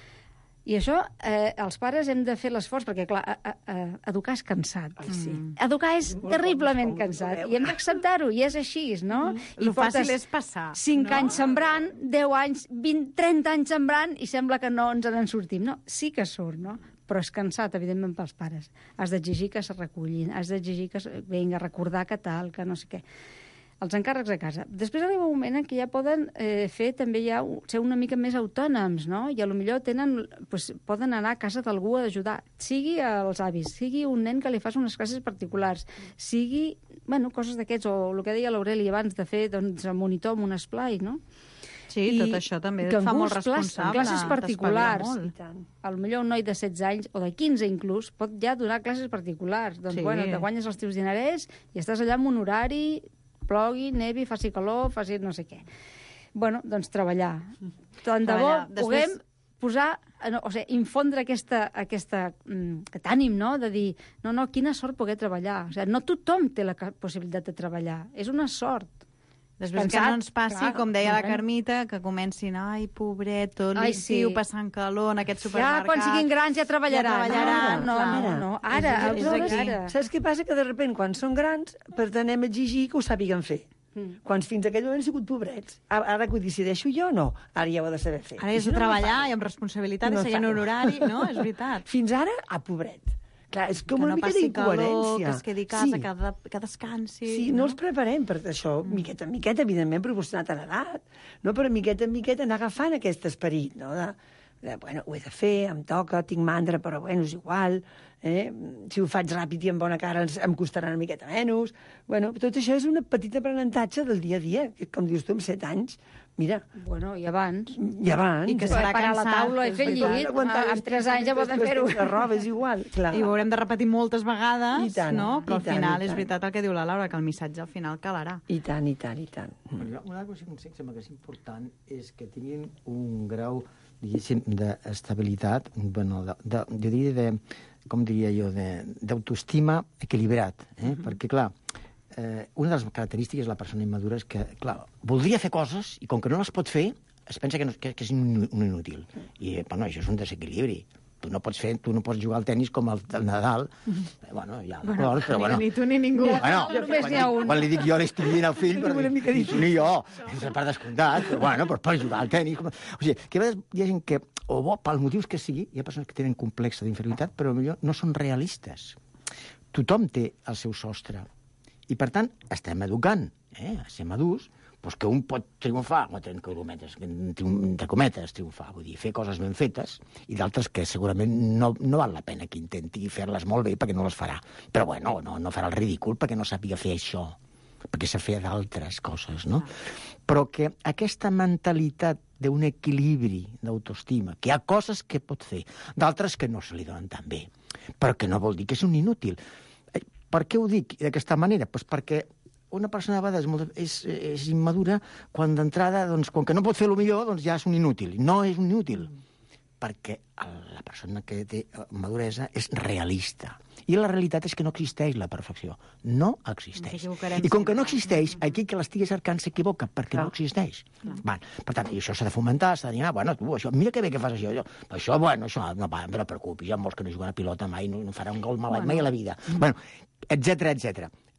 Speaker 7: I això, eh, els pares hem de fer l'esforç, perquè, clar, a, a, a, educar és cansat.
Speaker 8: Ai, sí.
Speaker 7: Educar és
Speaker 8: Molt
Speaker 7: terriblement
Speaker 8: com- com
Speaker 7: cansat,
Speaker 8: veure.
Speaker 7: i hem d'acceptar-ho, i és així, no? I
Speaker 5: Lo fàcil
Speaker 7: portes
Speaker 5: és passar.
Speaker 7: cinc
Speaker 5: no?
Speaker 7: anys sembrant, deu anys, vint, trenta anys sembrant, i sembla que no ens en sortim. No, sí que surt, no? Però és cansat, evidentment, pels pares. Has d'exigir que se recullin, has d'exigir que... se- Vinga, recordar que tal, que no sé què. Els encàrrecs a casa. Després arriba un moment en què ja poden eh, fer també ja ser una mica més autònoms, no? I a lo millor tenen, pues, poden anar a casa d'algú a ajudar, sigui als avis, sigui un nen que li fas unes classes particulars, sigui, bueno, coses d'aquests, o el que deia l'Aureli abans, de fer, doncs, el monitor amb un esplai, no?
Speaker 5: Sí,
Speaker 7: I
Speaker 5: tot això també et
Speaker 7: que
Speaker 5: fa
Speaker 7: en
Speaker 5: molt
Speaker 7: curs, clas-
Speaker 5: responsable.
Speaker 7: classes
Speaker 5: t'espavila
Speaker 7: particulars.
Speaker 5: molt.
Speaker 8: I tant.
Speaker 7: A lo millor un noi de setze anys, o de quinze inclús, pot ja donar classes particulars. Doncs,
Speaker 5: Sí.
Speaker 7: bueno, te guanyes els teus dinerets i estàs allà amb un horari, plogui, nevi, faci calor, faci no sé què. Bueno, doncs treballar. Tant de bo
Speaker 5: Treballar. Després-
Speaker 7: puguem posar, eh, no, o sigui, infondre aquesta, aquesta, mm, aquest ànim, no?, de dir, no, no, quina sort poder treballar. O sigui, no tothom té la ca- possibilitat de treballar. És una sort.
Speaker 5: Després que
Speaker 7: Cansat,
Speaker 5: no ens passi,
Speaker 7: clar,
Speaker 5: com deia la
Speaker 7: comprèn.
Speaker 5: Carmita, que comencin, ai, pobret, tot
Speaker 7: Ai,
Speaker 5: l'estiu
Speaker 7: sí.
Speaker 5: passant calor en aquest
Speaker 7: Ja,
Speaker 5: supermercat.
Speaker 7: quan siguin grans ja treballaran.
Speaker 5: Ja treballaran,
Speaker 7: no, no,
Speaker 5: clar.
Speaker 7: no, no. Ara,
Speaker 5: És- és
Speaker 7: ara,
Speaker 5: aquí.
Speaker 7: ara.
Speaker 8: Saps què passa? Que de sobte, quan són grans, pretenem exigir que ho sàpiguen fer.
Speaker 7: Mm.
Speaker 8: Quan fins aquell moment han sigut pobrets. Ara, ara que ho decideixo jo, no. Ara ja ho he de saber fer.
Speaker 5: Ara és
Speaker 8: I si
Speaker 5: de
Speaker 8: no, no
Speaker 5: treballar
Speaker 8: fa.
Speaker 5: i amb responsabilitat
Speaker 8: No
Speaker 5: i seguint
Speaker 8: fa.
Speaker 5: un horari, no? És veritat.
Speaker 8: Fins ara, a pobret. Clar, és com
Speaker 5: que
Speaker 8: una
Speaker 5: no
Speaker 8: mica
Speaker 5: passi calor,
Speaker 8: d'incoherència.
Speaker 5: que es quedi a casa,
Speaker 8: Sí.
Speaker 5: que, que descansi.
Speaker 8: Sí, no els preparem per això, miqueta en miqueta, evidentment proporcionat a l'edat, no? Però miqueta en miqueta anar agafant aquest esperit, no? De, de, bueno, ho he de fer, em toca, tinc mandra, però bueno, és igual, eh? Si ho faig ràpid i amb bona cara ens, em costarà una miqueta menys. Bueno, tot això és un petit aprenentatge del dia a dia, que, com dius tu, amb set anys, mira,
Speaker 7: Bueno, i abans.
Speaker 8: i abans...
Speaker 5: I que
Speaker 8: eh?
Speaker 5: serà
Speaker 7: parar a la
Speaker 5: cansat,
Speaker 7: taula i
Speaker 5: és
Speaker 7: fer
Speaker 5: veritat.
Speaker 7: llit.
Speaker 8: Aguantar
Speaker 7: Amb
Speaker 8: les
Speaker 7: tres anys ja poden
Speaker 8: les
Speaker 7: fer-ho.
Speaker 8: La roba és igual, clar.
Speaker 5: I ho haurem de repetir moltes vegades,
Speaker 8: I tant,
Speaker 5: no? Però
Speaker 8: i
Speaker 5: al
Speaker 8: tant,
Speaker 5: final
Speaker 8: i
Speaker 5: és
Speaker 8: tant.
Speaker 5: veritat el que diu la Laura, que el missatge al final calarà.
Speaker 8: I tant, i tant, i tant.
Speaker 6: Una altra cosa que em sembla que és important és que tinguin un grau, diguéssim, d'estabilitat, bueno, de, de, jo diria de, com diria jo, de- d'autoestima equilibrat, eh? Mm-hmm. Perquè, clar, eh, una de les característiques de la persona immadura és que, clar, voldria fer coses i com que no les pot fer, es pensa que, no, que, que és un, un inútil. I, eh, bueno, això és un desequilibri. Tu no pots fer, tu no pots jugar al tennis com al, al Nadal. Eh, bueno, ja, bueno, però bueno.
Speaker 5: Ni tu ni ningú.
Speaker 6: Bueno,
Speaker 7: Només
Speaker 6: quan,
Speaker 7: n'hi ha
Speaker 6: dic-
Speaker 7: un.
Speaker 6: quan li dic jo li estic dient al fill, però
Speaker 8: Una
Speaker 6: dic,
Speaker 8: mica
Speaker 6: ni tu ni jo, és per descomptat, però bueno, però per jugar al tenis. Com... O sigui, que a vegades hi ha gent que, o bo, pels motius que sigui, hi ha persones que tenen complexa d'inferioritat, però potser no són realistes. Tothom té el seu sostre. I, per tant, estem educant, eh, a ser madurs, doncs que un pot triomfar, entre cometes, entre cometes triomfar, vull dir, fer coses ben fetes, i d'altres que segurament no, no val la pena que intenti fer-les molt bé perquè no les farà. Però, bueno, no, no farà el ridícul perquè no sàpiga fer això, perquè sap fer d'altres coses, no? Però que aquesta mentalitat d'un equilibri d'autoestima, que hi ha coses que pot fer, d'altres que no se li donen tan bé, però que no vol dir que és un inútil. Eh, Per què ho dic d'aquesta manera? Pues perquè una persona a vegades molt, és, és immadura quan d'entrada, doncs, quan que no pot fer el millor, doncs ja és un inútil. No és un inútil, perquè la persona que té maduresa és realista. I la realitat és que no existeix la perfecció. No existeix.
Speaker 5: Ens equivocarem
Speaker 6: I com que no
Speaker 5: sempre.
Speaker 6: existeix, aquí que l'estigues cercant s'equivoca, perquè no existeix. Van. Per tant, i això s'ha de fomentar, s'ha de dir, ah, bueno, tu, això, mira que bé que fas això. Jo. Això, bueno, això, no, va, no preocupis, hi ha molts que no juguen a pilota mai, no, no farà un gol mal, mai a la vida. Bueno, etcètera, etcètera.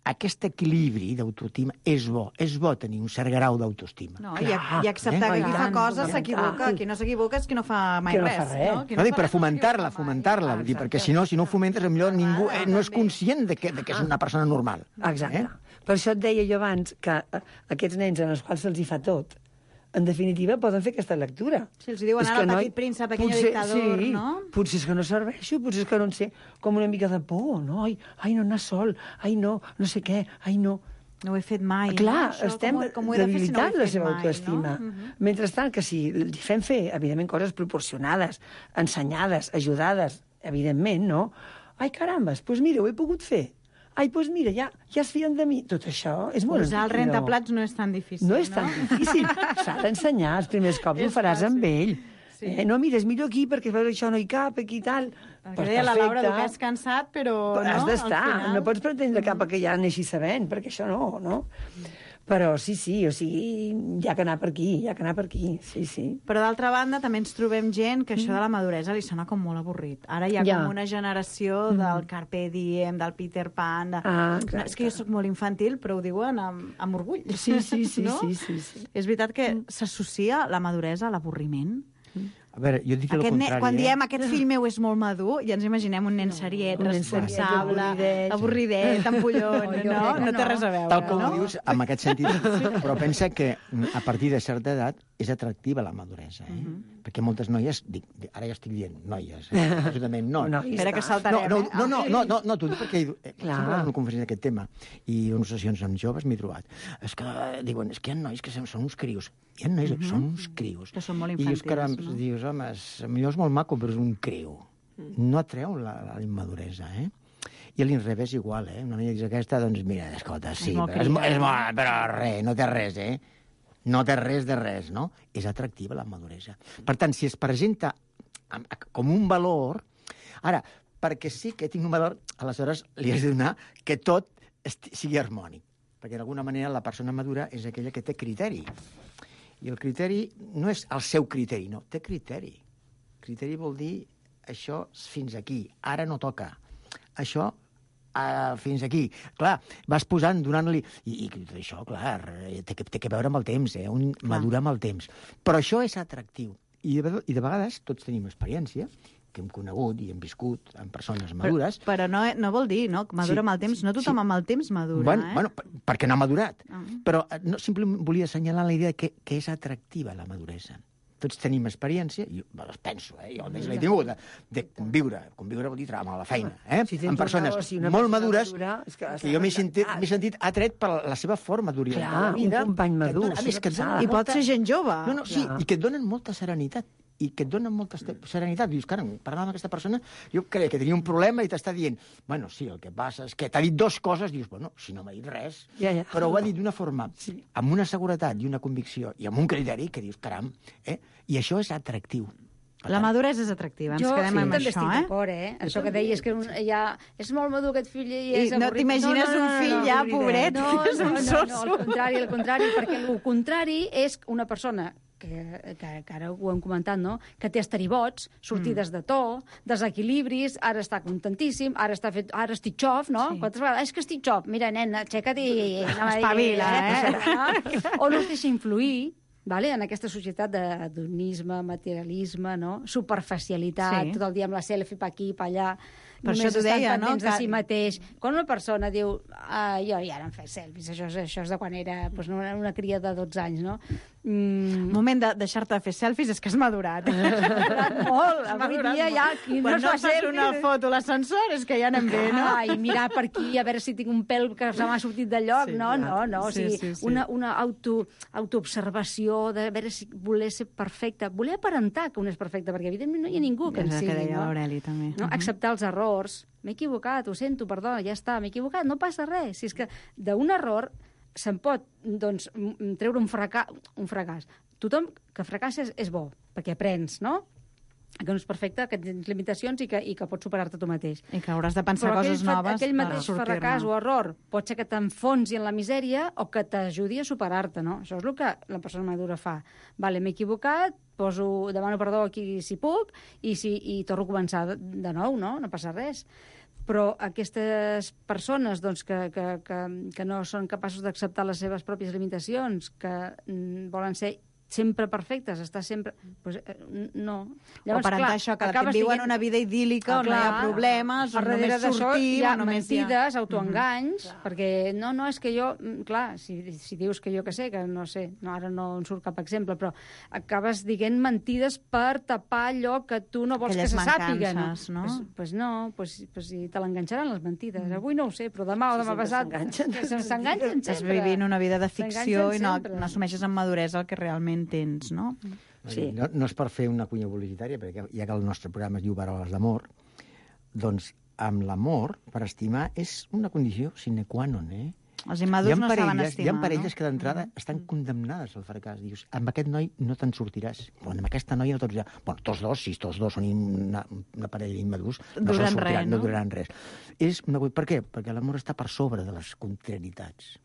Speaker 6: aquest equilibri d'autoestima és bo. És bo tenir un cert grau d'autoestima.
Speaker 5: No, i, i acceptar eh? que qui fa coses s'equivoca. Qui no s'equivoca és qui no fa mai
Speaker 8: no
Speaker 5: res.
Speaker 8: Fa res.
Speaker 5: No,
Speaker 6: no, no dic, però fomentar-la, fomentar-la, ah, dir, perquè si no, si no ho fomentes, millor ningú eh, no és conscient de que, de que és una persona normal.
Speaker 8: Exacte.
Speaker 6: Eh?
Speaker 8: Per això et deia jo abans que aquests nens en els quals se'ls hi fa tot, en definitiva, poden fer aquesta lectura.
Speaker 5: Si els diuen ara el petit príncep, pequeño
Speaker 8: potser,
Speaker 5: dictador,
Speaker 8: sí,
Speaker 5: no?
Speaker 8: Potser és que no serveixo, potser és que no en sé, com una mica de por, no? Ai, ai no anar sol, ai, no, no sé què, ai, no...
Speaker 5: No ho he fet mai.
Speaker 8: Clar,
Speaker 5: no?
Speaker 8: estem
Speaker 5: com, com
Speaker 8: debilitant
Speaker 5: si no
Speaker 8: la seva
Speaker 5: mai,
Speaker 8: autoestima.
Speaker 5: No? Uh-huh.
Speaker 8: Mentrestant, que si li fem fer, evidentment, coses proporcionades, ensenyades, ajudades, evidentment, no? Ai, carambes, doncs mira, ho he pogut fer. Ai, doncs mira, ja, ja es fien de mi. Tot això és molt
Speaker 5: Posar el rentaplats no és tan difícil,
Speaker 8: no? No és tan difícil. S'ha d'ensenyar, els primers cops ho faràs amb ell. Sí. Eh, no, mira, és millor aquí perquè això no hi cap, aquí i tal.
Speaker 5: Perquè deia la Laura, que has cansat, però...
Speaker 8: però
Speaker 5: no,
Speaker 8: has d'estar,
Speaker 5: final...
Speaker 8: no pots pretendre cap que ja neixi sabent, perquè això no, no? Però sí, sí, o sigui, hi ha que anar per aquí, hi ha que anar per aquí, sí, sí.
Speaker 5: Però d'altra banda també ens trobem gent que això de la maduresa li sona com molt avorrit. Ara hi ha
Speaker 8: ja.
Speaker 5: com una generació del Carpe Diem, del Peter Pan... De...
Speaker 8: Ah,
Speaker 5: no, és que jo sóc molt infantil, però ho diuen amb, amb orgull.
Speaker 8: Sí, sí, sí,
Speaker 5: no?
Speaker 8: sí, sí, sí.
Speaker 5: És veritat que s'associa la maduresa a l'avorriment?
Speaker 6: A veure, jo dic el
Speaker 5: aquest
Speaker 6: contrari.
Speaker 5: Nen, quan
Speaker 6: eh?
Speaker 5: diem aquest fill meu és molt madur, ja ens imaginem un nen seriet,
Speaker 8: un nen
Speaker 5: responsable,
Speaker 8: seriet,
Speaker 5: avorridet, ampollon,
Speaker 8: no,
Speaker 5: no? No, no té res a veure.
Speaker 6: Tal com
Speaker 5: no?
Speaker 6: ho dius, en aquest sentit. Però pensa que a partir de certa edat és atractiva la maduresa, eh? Uh-huh. Perquè moltes noies, dic, ara ja estic dient noies, eh? absolutament no.
Speaker 8: no
Speaker 5: Espera que saltarem,
Speaker 6: no,
Speaker 5: eh?
Speaker 6: no, no, no, no, no t'ho dic perquè eh,
Speaker 8: Clar.
Speaker 6: sempre no conferència d'aquest tema. I en unes sessions amb joves m'he trobat. És que, diuen, és que hi ha nois que són uns crios. Hi ha nois que són uns crios.
Speaker 5: Que són molt
Speaker 6: I dius,
Speaker 5: infantils,
Speaker 6: caram,
Speaker 5: no?
Speaker 6: dius, home, és, millor és molt maco, però és un criu. No atreu la, la immaduresa, eh? I a l'inrevés igual, eh? Una noia dius aquesta, doncs mira, escolta, sí,
Speaker 5: És molt
Speaker 6: però, és,
Speaker 5: cria,
Speaker 6: és
Speaker 5: no?
Speaker 6: molt, però res, no té res, eh? No té res de res, no? És atractiva la maduresa. Per tant, si es presenta com un valor... Ara, perquè sí que tinc un valor, aleshores li has de donar que tot sigui harmònic. Perquè d'alguna manera la persona madura és aquella que té criteri. I el criteri no és el seu criteri, no, té criteri. Criteri vol dir això fins aquí, ara no toca. Això Uh, fins aquí. Clar, vas posant, donant-li... I, i això, clar, té que, té que veure amb el temps, eh? Un clar. Madura amb el temps. Però això és atractiu. I de, i de vegades tots tenim experiència, que hem conegut i hem viscut amb persones madures...
Speaker 5: Però, però no, no vol dir, no? Madura
Speaker 6: sí,
Speaker 5: amb el temps. No tothom sí. amb el temps madura,
Speaker 6: bueno,
Speaker 5: eh?
Speaker 6: Bueno, perquè no ha madurat.
Speaker 5: Uh -huh.
Speaker 6: Però no, simplement volia assenyalar la idea que, que és atractiva la maduresa. Tots tenim experiència, i jo les penso, eh? Jo almenys l'he tingut, de, de conviure. Conviure vol dir treballar a la feina, eh?
Speaker 8: Si
Speaker 6: amb persones
Speaker 8: una, si
Speaker 6: molt madures,
Speaker 8: madura, és que,
Speaker 6: que jo m'he sentit, m'he sentit atret per la seva forma d'orientar la vida.
Speaker 8: Un company madur.
Speaker 6: A més, que et dona
Speaker 5: I pot ser gent jove.
Speaker 6: No, no, sí, i que et donen molta serenitat. I que et donen molta serenitat. Dius, caram, parlant amb aquesta persona, jo creia que tenia un problema i t'està dient, bueno, sí, el que passa és que t'ha dit dues coses, dius, bueno, si no m'ha dit res,
Speaker 8: ja, ja.
Speaker 6: però ho ha dit d'una forma,
Speaker 8: sí.
Speaker 6: amb una seguretat i una convicció, i amb un criteri que dius, caram, eh? I això és atractiu.
Speaker 5: La maduresa és atractiva, ens
Speaker 7: jo,
Speaker 5: quedem
Speaker 7: sí,
Speaker 5: amb
Speaker 7: això,
Speaker 5: això,
Speaker 7: eh?
Speaker 5: eh?
Speaker 7: D'acord, eh? Això que deies que un, ja és molt madur aquest fill i és
Speaker 5: I no
Speaker 7: avorrit.
Speaker 5: t'imagines
Speaker 7: no, no, no,
Speaker 5: un fill
Speaker 7: no, no,
Speaker 5: ja,
Speaker 7: no,
Speaker 5: pobret,
Speaker 7: no,
Speaker 5: que és un
Speaker 7: no, no,
Speaker 5: soso.
Speaker 7: no, al contrari, al contrari, perquè el contrari és una persona que, que, que ara ho hem comentat, no? Que té esteribots, sortides mm. de to, desequilibris, ara està contentíssim, ara està fet, ara estic xof, no? Sí. Quantes vegades? És que estic xof. Mira, nena, aixeca't i...
Speaker 5: Espavila, eh?
Speaker 7: eh? O no es deixa influir, vale? En aquesta societat d'hedonisme, materialisme, no? Superficialitat,
Speaker 5: Sí.
Speaker 7: tot el dia amb la selfie per aquí, per allà,
Speaker 5: Per
Speaker 7: només
Speaker 5: això t'ho
Speaker 7: estan
Speaker 5: deia, no?
Speaker 7: pendents de
Speaker 5: Que-
Speaker 7: si mateix. Quan una persona diu, ah, jo ja no em faig selfies, això, és- això és de quan era pues, una, una cria de dotze anys, no? Mm,
Speaker 5: Moment de deixar-te fer selfies és que has madurat.
Speaker 7: molt, avui dia ja... Qui
Speaker 5: Quan no
Speaker 7: es fa
Speaker 5: fas
Speaker 7: selfie-
Speaker 5: una foto a l'ascensor és que ja anem bé, no?
Speaker 7: Ah, i mirar per aquí, a veure si tinc un pèl que se m'ha sortit de lloc.
Speaker 5: Sí,
Speaker 7: no,
Speaker 5: clar.
Speaker 7: no, no. O
Speaker 5: Sí,
Speaker 7: sigui,
Speaker 5: sí, sí.
Speaker 7: una, una auto, autoobservació de veure si voler ser perfecte. Voler aparentar que un és perfecte, perquè evidentment no hi ha ningú que
Speaker 5: És
Speaker 7: en
Speaker 5: el
Speaker 7: sigui.
Speaker 5: que deia
Speaker 7: no?
Speaker 5: l'Aureli, també.
Speaker 7: No?
Speaker 5: Mhm.
Speaker 7: Acceptar els errors. M'he equivocat, ho sento, perdó, ja està, m'he equivocat, no passa res. Si és que d'un error se'n pot doncs, m- treure un, fraca un fracàs. Tothom que fracassa és, és bo, perquè aprens, no? Que no és perfecte, que tens limitacions i que, i que pots superar-te tu mateix.
Speaker 5: I que hauràs de pensar
Speaker 7: Però
Speaker 5: coses
Speaker 7: aquell, fa-
Speaker 5: noves
Speaker 7: aquell
Speaker 5: per
Speaker 7: mateix
Speaker 5: sortir-ne.
Speaker 7: fracàs o error pot ser que t'enfonsi en la misèria o que t'ajudi a superar-te, no? Això és el que la persona madura fa. Vale, m'he equivocat, poso, demano perdó aquí si puc i, si, i torno a començar de, de nou, no? No passa res. però aquestes persones doncs, que, que, que, que no són capaços d'acceptar les seves pròpies limitacions, que mm, volen ser sempre perfectes, està sempre... Pues, eh, no.
Speaker 5: Llavors, o per clar, això, que, que viuen dient... una vida idíl·lica, on clar, no hi ha problemes, on només sortim...
Speaker 7: Hi ha
Speaker 5: només
Speaker 7: mentides,
Speaker 5: hi ha...
Speaker 7: autoenganys, mm-hmm. perquè no, no, és que jo... Clar, si, si dius que jo que sé, que no sé, no, ara no en surt cap exemple, però acabes dient mentides per tapar allò que tu no vols
Speaker 5: Aquelles
Speaker 7: que se sàpiga. No?
Speaker 5: no?
Speaker 7: Pues, pues no, pues, pues si te l'enganxaran les mentides. Mm. Avui no ho sé, però demà o demà
Speaker 8: sí,
Speaker 7: passat... S'enganxen sempre.
Speaker 5: Estàs vivint una vida de ficció i no, no assumeixes amb maduresa el que realment tens, no?
Speaker 6: Sí. No, no és per fer una cunya publicitària, perquè ja que el nostre programa es diu Paroles d'amor, doncs amb l'amor, per estimar, és una condició sine qua non, eh?
Speaker 5: Els immadurs no
Speaker 6: parelles,
Speaker 5: saben estimar,
Speaker 6: hi ha parelles
Speaker 5: no?
Speaker 6: que d'entrada mm. estan condemnades al fracàs. Dius, amb aquest noi no te'n sortiràs. Bueno, amb aquesta noia no te'n sortiràs. Bueno, tots dos, si tots dos són una, una parella immadurs, no
Speaker 5: duran
Speaker 6: se'n sortiran,
Speaker 5: res, no?
Speaker 6: no duraran res. És una... Per què? Perquè l'amor està per sobre de les contrarietats.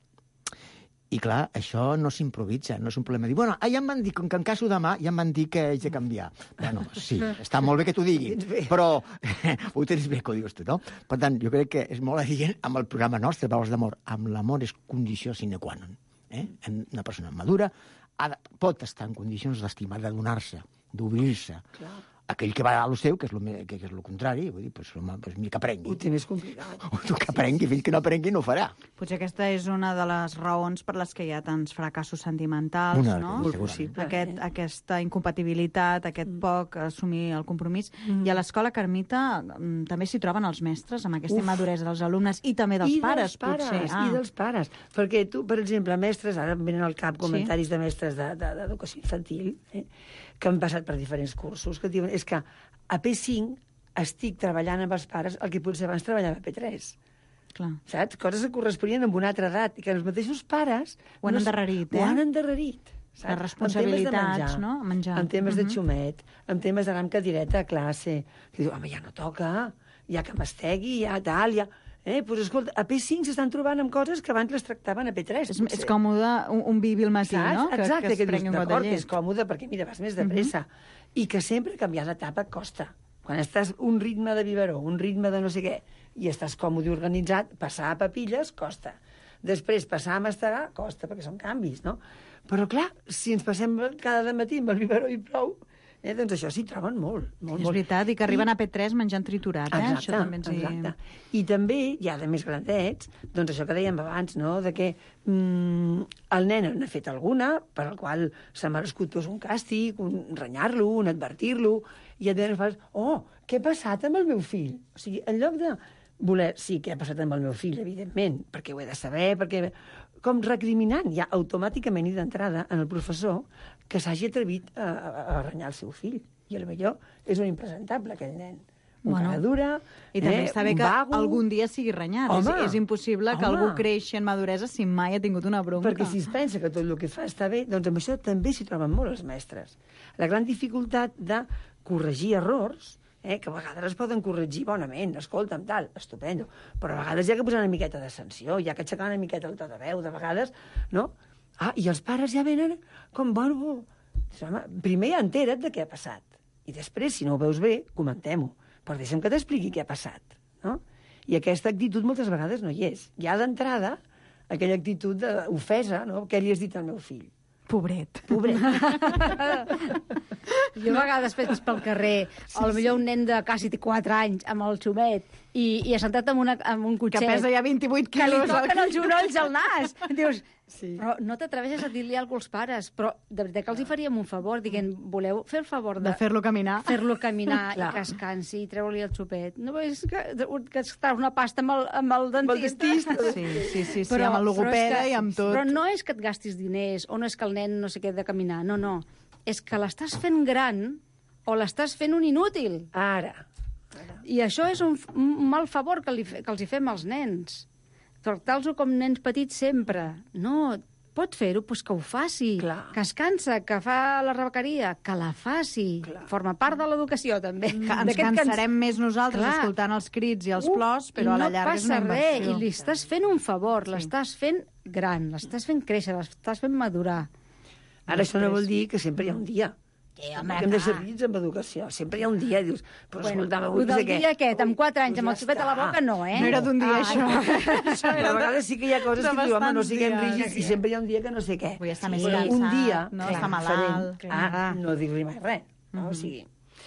Speaker 6: I clar, això no s'improvisa, no és un problema. Dir, bueno, ah, ja em van dir, com que em caso demà, ja em van dir que haig de canviar. Bueno, sí, està molt bé que t'ho diguin, però ho tens bé que ho dius tu, no? Per tant, jo crec que és molt adient amb el programa nostre, Paraules d'amor. Amb l'amor és condició sine qua non. Eh? Una persona madura ha de, pot estar en condicions d'estimar, de donar-se, d'obrir-se. Clar. Aquell que va a lo seu, que és lo, que és lo contrari, vull dir, pues, home, pues, que aprengui.
Speaker 8: Ho té més complicat.
Speaker 6: Que aprengui, fins que no aprengui no ho farà.
Speaker 5: Potser aquesta és una de les raons per les que hi ha tants fracassos sentimentals,
Speaker 6: una,
Speaker 5: no?
Speaker 6: Molt possible.
Speaker 5: Aquest, aquesta incompatibilitat, aquest mm. poc assumir el compromís. Mm. I a l'escola Carmita també s'hi troben els mestres, amb aquesta immaduresa dels alumnes i també dels
Speaker 8: I
Speaker 5: pares,
Speaker 8: dels pares,
Speaker 5: potser.
Speaker 8: Ah. I dels pares. Perquè tu, per exemple, mestres, ara em venen al cap comentaris
Speaker 5: sí?
Speaker 8: de mestres d'educació infantil, eh, que han passat per diferents cursos, que diuen, és que a P cinc estic treballant amb els pares el que potser abans treballava a P tres.
Speaker 5: Clar.
Speaker 8: Saps? Coses que corresponien amb una altra edat i que els mateixos pares...
Speaker 5: Ho han no, endarrerit, eh?
Speaker 8: Ho han endarrerit. Saps?
Speaker 5: Les responsabilitats,
Speaker 8: en
Speaker 5: no? Menjar.
Speaker 8: En temes
Speaker 5: uh -huh.
Speaker 8: de xumet, en temes d'anar amb cadireta a classe. Que diu, home, ja no toca, ja que mastegui, ja tal, ja... Eh, doncs, escolta, a P cinc s'estan trobant amb coses que abans les tractaven a P tres.
Speaker 5: És, és còmode un, un bibi al matí,
Speaker 8: saps?
Speaker 5: no?
Speaker 8: Exacte,
Speaker 5: que,
Speaker 8: que,
Speaker 5: que
Speaker 8: dius, d'acord,
Speaker 5: que
Speaker 8: és còmode perquè, mira, vas més de pressa. Uh -huh. I que sempre canviar d'etapa costa. Quan estàs un ritme de biberó, un ritme de no sé què, i estàs còmode i organitzat, passar a papilles costa. Després, passar a mastegar costa, perquè són canvis, no? Però, clar, si ens passem cada matí amb el biberó i prou, eh, doncs això s'hi troben molt. molt
Speaker 5: és
Speaker 8: molt.
Speaker 5: veritat, i que arriben I... a P tres menjant triturat, eh?
Speaker 8: Exacte,
Speaker 5: Això també ens hi...
Speaker 8: exacte. I també, ja de més grandets, doncs això que dèiem abans, no?, de que mm, el nen n'ha fet alguna, per al qual s'ha merescut doncs, un càstig, un renyar-lo, un advertir-lo, i et veus, oh, què ha passat amb el meu fill? O sigui, en lloc de voler, sí, què ha passat amb el meu fill, evidentment, perquè ho he de saber, perquè... com recriminant ja automàticament i d'entrada en el professor que s'hagi atrevit a, a, a renyar el seu fill. I potser és un impresentable, aquell nen. Un bueno, cara dura,
Speaker 5: i també
Speaker 8: eh,
Speaker 5: està bé que
Speaker 8: vago.
Speaker 5: algun dia sigui renyat.
Speaker 8: Home,
Speaker 5: és, és impossible que
Speaker 8: home.
Speaker 5: algú creixi en maduresa si mai ha tingut una bronca.
Speaker 8: Perquè si es pensa que tot el que fa està bé, doncs amb això també s'hi troben molt els mestres. La gran dificultat de corregir errors, eh, que a vegades es poden corregir bonament, escolta'm, tal, estupendo, però a vegades hi ha que posar una miqueta de sanció, hi ha que aixecar una miqueta el to de veu, de vegades, no? Ah, i els pares ja venen com, bueno, home, primer ja entera't de què ha passat, i després, si no ho veus bé, comentem-ho, però deixa'm que t'expliqui què ha passat, no? I aquesta actitud moltes vegades no hi és. Hi ha d'entrada aquella actitud d'ofesa, no? Què li has dit al meu fill?
Speaker 5: Pobret.
Speaker 8: Pobret.
Speaker 7: Jo a vegades veig pel carrer, sí, o potser sí. un nen de quasi quatre anys amb el xumet i, i assentat amb, una, amb un cotxet...
Speaker 5: Que pesa ja vint-i-vuit quilos.
Speaker 7: Que li toquen els genolls al nas. Dius,
Speaker 8: sí.
Speaker 7: però no t'atreveixes a dir-li alguna cosa als pares, però de veritat que els hi faríem un favor, dient, voleu fer el favor de...
Speaker 5: De fer-lo caminar.
Speaker 7: Fer-lo caminar i que es cansi i treure-li el xupet. No veus que, que es trau una pasta amb el, amb el dentista?
Speaker 8: Amb el
Speaker 5: sí, sí, sí, sí, amb el logopeda i amb tot.
Speaker 7: Però no és que et gastis diners, o no és que el nen no sé què de caminar, no, no. És que l'estàs fent gran o l'estàs fent un inútil.
Speaker 8: Ara.
Speaker 7: I això és un, un mal favor que, li, que els hi fem als nens. Tractar-los com nens petits sempre. No, pot fer-ho, doncs que ho faci.
Speaker 8: Clar.
Speaker 7: Que es cansa, que fa la rebequeria, que la faci. Clar. Forma part de l'educació, també.
Speaker 5: Que ens cansarem ens... més nosaltres Clar. escoltant els crits i els uh, plors, però a la llarga és una inversió.
Speaker 7: I no passa res, i li estàs fent un favor, sí. l'estàs fent gran, l'estàs fent créixer, l'estàs fent madurar.
Speaker 8: Ara això no vol dir que sempre hi ha un dia.
Speaker 7: Sí, home,
Speaker 8: Hem de
Speaker 7: clar.
Speaker 8: ser rígids amb educació. Sempre hi ha un dia, dius, però
Speaker 7: Bueno,
Speaker 8: escolta'm,
Speaker 7: ho
Speaker 8: avui no sé
Speaker 7: del
Speaker 8: què.
Speaker 7: dia aquest, amb quatre anys,
Speaker 8: Doncs
Speaker 7: amb el
Speaker 8: ja
Speaker 7: xupet a la
Speaker 8: està.
Speaker 7: boca, no, eh?
Speaker 5: No era d'un dia, això.
Speaker 8: Això a vegades sí que hi ha coses
Speaker 5: de
Speaker 8: que diu, home, no
Speaker 5: bastants
Speaker 8: siguem
Speaker 5: dies.
Speaker 8: rígids, i sempre hi ha un dia que no sé què.
Speaker 5: Vull estar més
Speaker 8: Però
Speaker 5: cansat,
Speaker 8: un dia,
Speaker 5: no?
Speaker 8: clar,
Speaker 5: Està malalt.
Speaker 8: diferent. Ah, no dir-li mai res. No? O sigui,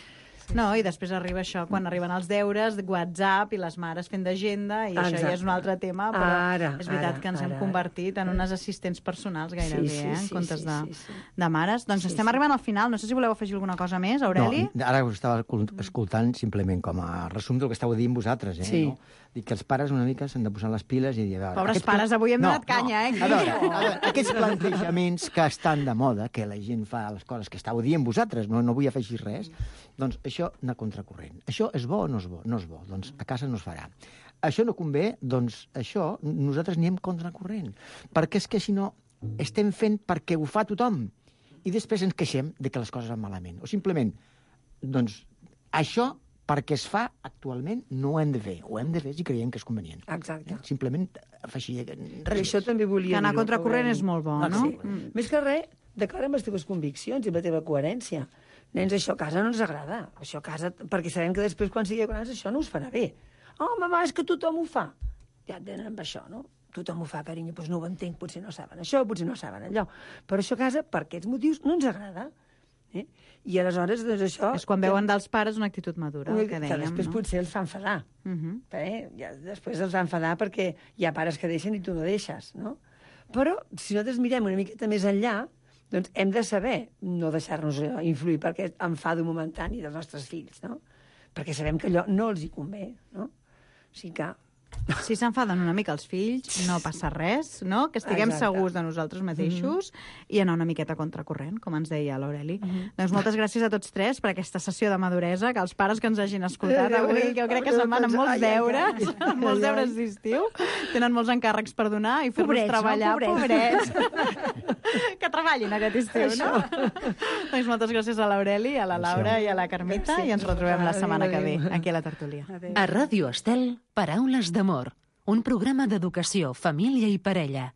Speaker 5: No, i després arriba això, quan arriben els deures, WhatsApp i les mares fent d'agenda, i això ja és un altre tema, però
Speaker 8: Ara,
Speaker 5: és veritat
Speaker 8: ara,
Speaker 5: que ens hem
Speaker 8: ara,
Speaker 5: convertit en unes assistents personals gairebé,
Speaker 8: Sí, sí,
Speaker 5: eh, en
Speaker 8: sí,
Speaker 5: comptes
Speaker 8: sí,
Speaker 5: de,
Speaker 8: sí, sí.
Speaker 5: de mares. Doncs
Speaker 8: Sí,
Speaker 5: estem
Speaker 8: sí.
Speaker 5: arribant al final. No sé si voleu afegir alguna cosa més, Aureli.
Speaker 6: No, ara us estava escoltant simplement com a resum del que estàveu dient vosaltres, eh?
Speaker 8: Sí.
Speaker 6: No? Dic que els pares una mica s'han de posar les piles i dir... a veure,
Speaker 5: Pobres
Speaker 6: aquests
Speaker 5: pares,
Speaker 6: pla-
Speaker 5: avui hem donat canya, eh, aquí.
Speaker 6: A veure, a veure, aquests plantejaments que estan de moda, que la gent fa les coses que estàu dient vosaltres, no, no vull afegir res, doncs això anar contracorrent. Això és bo o no és bo? No és bo, doncs a casa no es farà. Això no convé, doncs això nosaltres anem contracorrent. Perquè és que si no estem fent perquè ho fa tothom i després ens queixem de que les coses van malament. O simplement, doncs, això perquè es fa actualment no ho hem de fer. Ho hem de fer si creiem que és convenient.
Speaker 8: exacte.
Speaker 6: Simplement afegir
Speaker 8: Per
Speaker 6: res
Speaker 8: això
Speaker 6: més.
Speaker 8: també volia
Speaker 5: Que anar
Speaker 8: dir-ho,
Speaker 5: contracorrent
Speaker 8: Aureli.
Speaker 5: és molt bo,
Speaker 8: Ah,
Speaker 5: no?
Speaker 8: Sí. Mm. Més que res, d'acord amb les teves conviccions i amb la teva coherència. Nens, això a casa no ens agrada. Això a casa, perquè sabem que després, quan sigui grans, això no us farà bé. Oh, mamà, és que tothom ho fa. Ja et tenen amb això, no? Tothom ho fa, carinyo, doncs no ho entenc, potser no saben això, potser no saben allò. Però això a casa, per aquests motius, no ens agrada. Eh? I aleshores, doncs això...
Speaker 5: És quan veuen dels pares una actitud madura, el que
Speaker 8: que
Speaker 5: dèiem,
Speaker 8: després
Speaker 5: no?
Speaker 8: potser els fa enfadar.
Speaker 5: Uh -huh.
Speaker 8: eh? Ja, després els fa enfadar perquè hi ha pares que deixen i tu no deixes, no? Però, si nosaltres mirem una miqueta més enllà, doncs hem de saber no deixar-nos influir per aquest enfado momentani dels nostres fills, no? Perquè sabem que allò no els hi convé, no? O sigui que...
Speaker 5: Si s'enfaden una mica els fills, no passa res, no? Que estiguem
Speaker 8: Exacte.
Speaker 5: segurs de nosaltres mateixos i anar una miqueta contracorrent, com ens deia l'Aureli. Doncs moltes gràcies a tots tres per aquesta sessió de maduresa, que els pares que ens hagin escoltat avui, que jo crec que se'n van amb molts deures, amb molts deures d'estiu, tenen molts encàrrecs per donar i fer-los
Speaker 7: Pobrets, no?
Speaker 5: treballar,
Speaker 7: Pobrets.
Speaker 5: pobrets. Que treballin aquest estiu, no? Doncs moltes gràcies a l'Aureli, a la Laura i a la Carmita, i ens retrobem la setmana que ve, aquí a la tertúlia.
Speaker 3: A Ràdio Estel, Paraules d'amor, un programa d'educació, família i parella.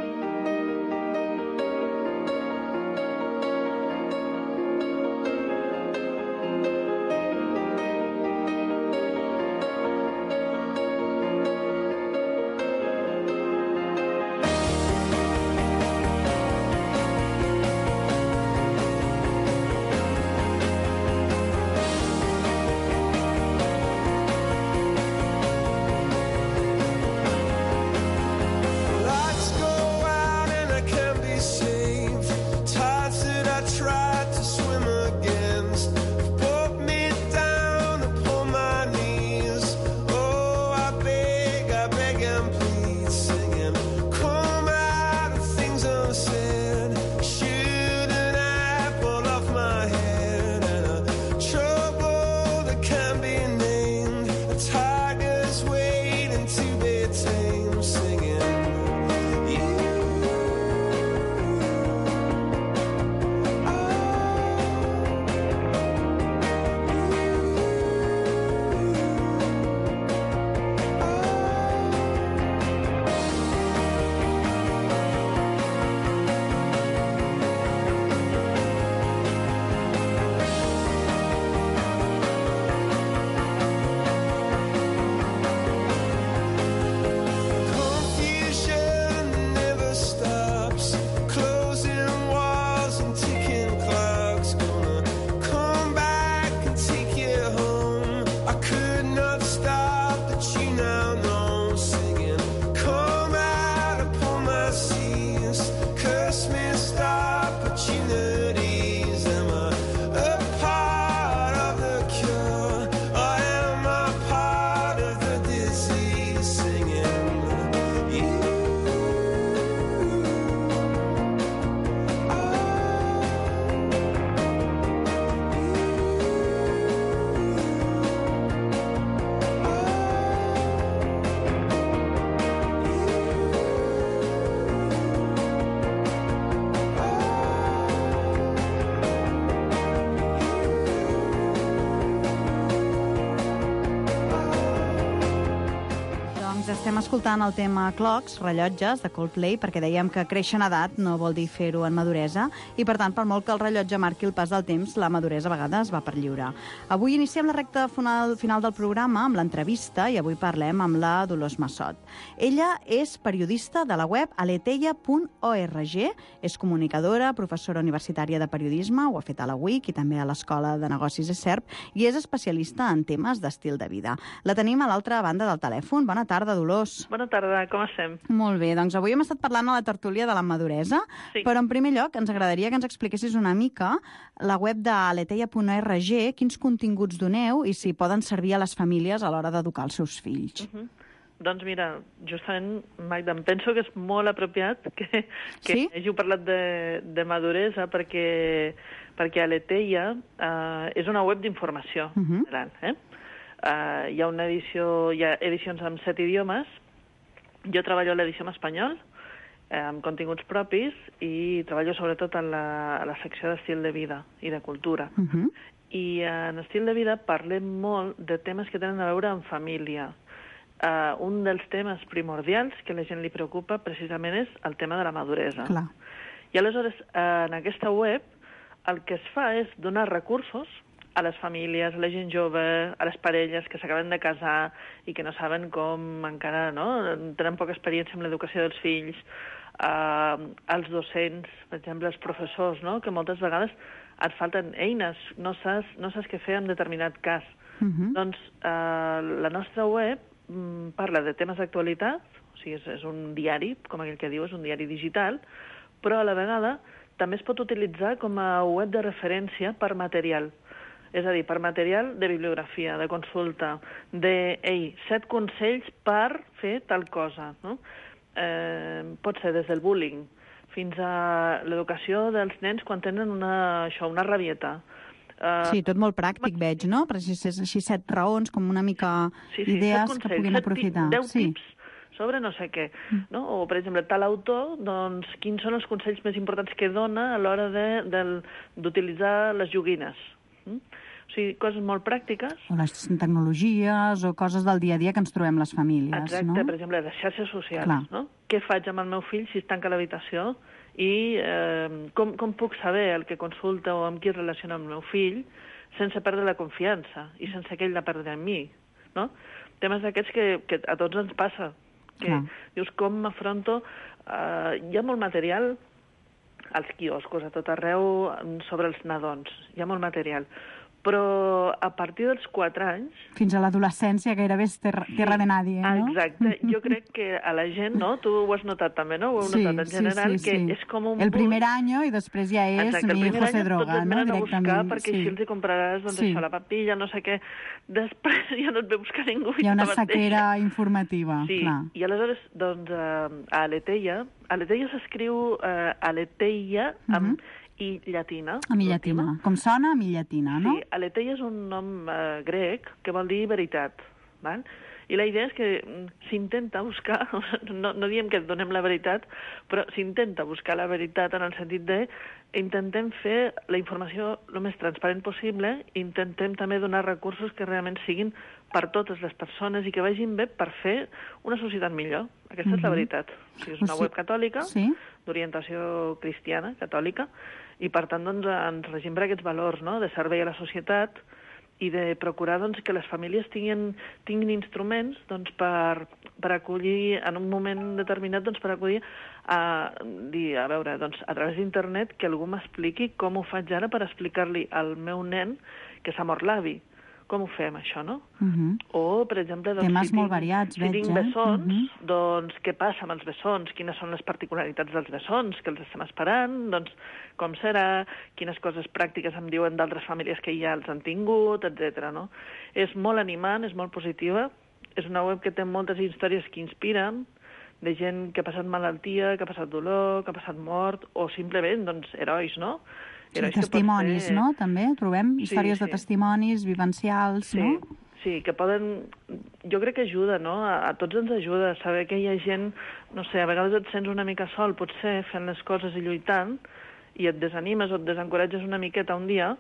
Speaker 9: Lights go out and I can't be saved. Tides that I tried to swim against brought me down upon my knees. Oh, I beg, I beg and plead, singing, come out of things unsaid. Shoot an apple off my head and a trouble that can't be named. A tiger's waiting to be tamed, singing.
Speaker 5: Doncs estem escoltant el tema Clocks, rellotges, de Coldplay, perquè dèiem que créixer en edat no vol dir fer-ho en maduresa, i per tant, per molt que el rellotge marqui el pas del temps, la maduresa a vegades va per lliure. Avui iniciem la recta final, final del programa amb l'entrevista, i avui parlem amb la Dolors Massot. Ella és periodista de la web aleteia punt org, és comunicadora, professora universitària de periodisme, ho ha fet a la U I C i també a l'Escola de Negocis ESERP, i és especialista en temes d'estil de vida. La tenim a l'altra banda del telèfon. Bona tarda, Dolors.
Speaker 10: Bona tarda, com estem?
Speaker 5: Molt bé, doncs avui hem estat parlant a la tertúlia de la maduresa,
Speaker 10: sí.
Speaker 5: Però en primer lloc ens agradaria que ens expliquessis una mica la web de aleteia punt org, quins continguts doneu i si poden servir a les famílies a l'hora d'educar els seus fills.
Speaker 10: Uh -huh. Doncs mira, justament, Magda, em penso que és molt apropiat que, que
Speaker 5: sí?
Speaker 10: hàgiu parlat de, de maduresa perquè, perquè Aleteia eh, és una web d'informació. Uh -huh. Gran, eh? Uh, hi ha una edició, hi ha edicions amb set idiomes. Jo treballo a l'edició en espanyol, eh, amb continguts propis, i treballo sobretot en la, a la secció d'estil de vida i de cultura. Uh -huh. I en estil de vida parlem molt de temes que tenen a veure amb família. Uh, un dels temes primordials que a la gent li preocupa precisament és el tema de la maduresa.
Speaker 5: Clar.
Speaker 10: I aleshores, uh, en aquesta web, el que es fa és donar recursos a les famílies, a la gent jove, a les parelles que s'acaben de casar i que no saben com encara, no?, tenen poca experiència amb l'educació dels fills, eh, als docents, per exemple, els professors, no?, que moltes vegades et falten eines, no saps, no saps què fer en determinat cas. Uh-huh. Doncs eh, la nostra web mm, parla de temes d'actualitat, o sigui, és, és un diari, com aquell que diu, és un diari digital, però a la vegada també es pot utilitzar com a web de referència per material. És a dir, per material de bibliografia, de consulta, de, ei, set consells per fer tal cosa, no? Eh, pot ser des del bullying fins a l'educació dels nens quan tenen una, això, una rabieta.
Speaker 5: Uh, sí, tot molt pràctic, veig, no? Però si és així set raons, com una mica
Speaker 10: sí, sí,
Speaker 5: idees
Speaker 10: consells,
Speaker 5: que puguin aprofitar.
Speaker 10: deu
Speaker 5: sí.
Speaker 10: tips sobre no sé què, no? O, per exemple, tal autor, doncs, quins són els consells més importants que dona a l'hora d'utilitzar les joguines. Mm? O sigui, coses molt pràctiques.
Speaker 5: O les tecnologies o coses del dia a dia que ens trobem les famílies,
Speaker 10: Exacte,
Speaker 5: no?
Speaker 10: Per exemple, les xarxes socials,
Speaker 5: Clar.
Speaker 10: no? Què faig amb el meu fill si es tanca l'habitació i eh, com, com puc saber el que consulta o amb qui es relaciona amb el meu fill sense perdre la confiança i sense que ell la perdre en mi, no? Temes d'aquests que, que a tots ens passa. Que
Speaker 5: Clar.
Speaker 10: Dius, com m'afronto? Eh, hi ha molt material als quioscos, a tot arreu, sobre els nadons. Hi ha molt material. Però a partir dels quatre anys...
Speaker 5: Fins a l'adolescència gairebé és terra, terra de nadie, no?
Speaker 10: Exacte. Jo crec que a la gent, no? Tu ho has notat també, no? Ho heu
Speaker 5: sí,
Speaker 10: notat en general,
Speaker 5: sí, sí,
Speaker 10: que
Speaker 5: sí.
Speaker 10: és com un...
Speaker 5: El primer any i després ja és
Speaker 10: Exacte,
Speaker 5: mi hijo se droga,
Speaker 10: tots et
Speaker 5: no?
Speaker 10: venen a buscar
Speaker 5: Directament.
Speaker 10: perquè
Speaker 5: sí.
Speaker 10: així els hi compraràs, doncs,
Speaker 5: Sí.
Speaker 10: això, la papilla, no sé què. Després ja no et ve a buscar ningú.
Speaker 5: Hi ha una
Speaker 10: tu mateixa.
Speaker 5: sequera informativa,
Speaker 10: Sí,
Speaker 5: clar.
Speaker 10: i aleshores, doncs, eh, a Aleteia, Aleteia s'escriu eh, Aleteia amb
Speaker 5: Mhm.
Speaker 10: i llatina.
Speaker 5: A mi llatina. Com sona, a mi llatina, no?
Speaker 10: Sí, Aleteia és un nom eh, grec que vol dir veritat, val? I la idea és que mm, s'intenta buscar, no, no diem que donem la veritat, però s'intenta buscar la veritat en el sentit de intentem fer la informació el més transparent possible, intentem també donar recursos que realment siguin per totes les persones i que vagin bé per fer una societat millor. Aquesta uh-huh. és la veritat. O sigui, és una
Speaker 5: Sí.
Speaker 10: web catòlica,
Speaker 5: Sí.
Speaker 10: d'orientació cristiana, catòlica, i per tant doncs, ens regim per aquests valors, no?, de servei a la societat i de procurar doncs, que les famílies tinguin, tinguin instruments doncs, per, per acollir, en un moment determinat, doncs, per acollir a dir, a veure, doncs, a través d'internet que algú m'expliqui com ho faig ara per explicar-li al meu nen que s'ha mort l'avi. Com ho fem, això, no?
Speaker 5: Uh-huh.
Speaker 10: O, per exemple... Doncs,
Speaker 5: Temes
Speaker 10: si
Speaker 5: molt
Speaker 10: tinc,
Speaker 5: variats,
Speaker 10: si
Speaker 5: veig,
Speaker 10: tinc
Speaker 5: eh?
Speaker 10: bessons,
Speaker 5: Uh-huh.
Speaker 10: doncs què passa amb els bessons? Quines són les particularitats dels bessons? Que els estem esperant? Doncs com serà? Quines coses pràctiques em diuen d'altres famílies que ja els han tingut, etcètera. No? És molt animant, és molt positiva. És una web que té moltes històries que inspiren, de gent que ha passat malaltia, que ha passat dolor, que ha passat mort, o simplement, doncs, herois, no?
Speaker 5: Sí, testimonis, ser... no? També trobem històries sí, sí. de testimonis vivencials,
Speaker 10: sí.
Speaker 5: no?
Speaker 10: Sí, que poden... Jo crec que ajuda, no? A, a tots ens ajuda a saber que hi ha gent... No sé, a vegades et sents una mica sol, potser, fent les coses i lluitant, i et desanimes o et desencoratges una miqueta un dia,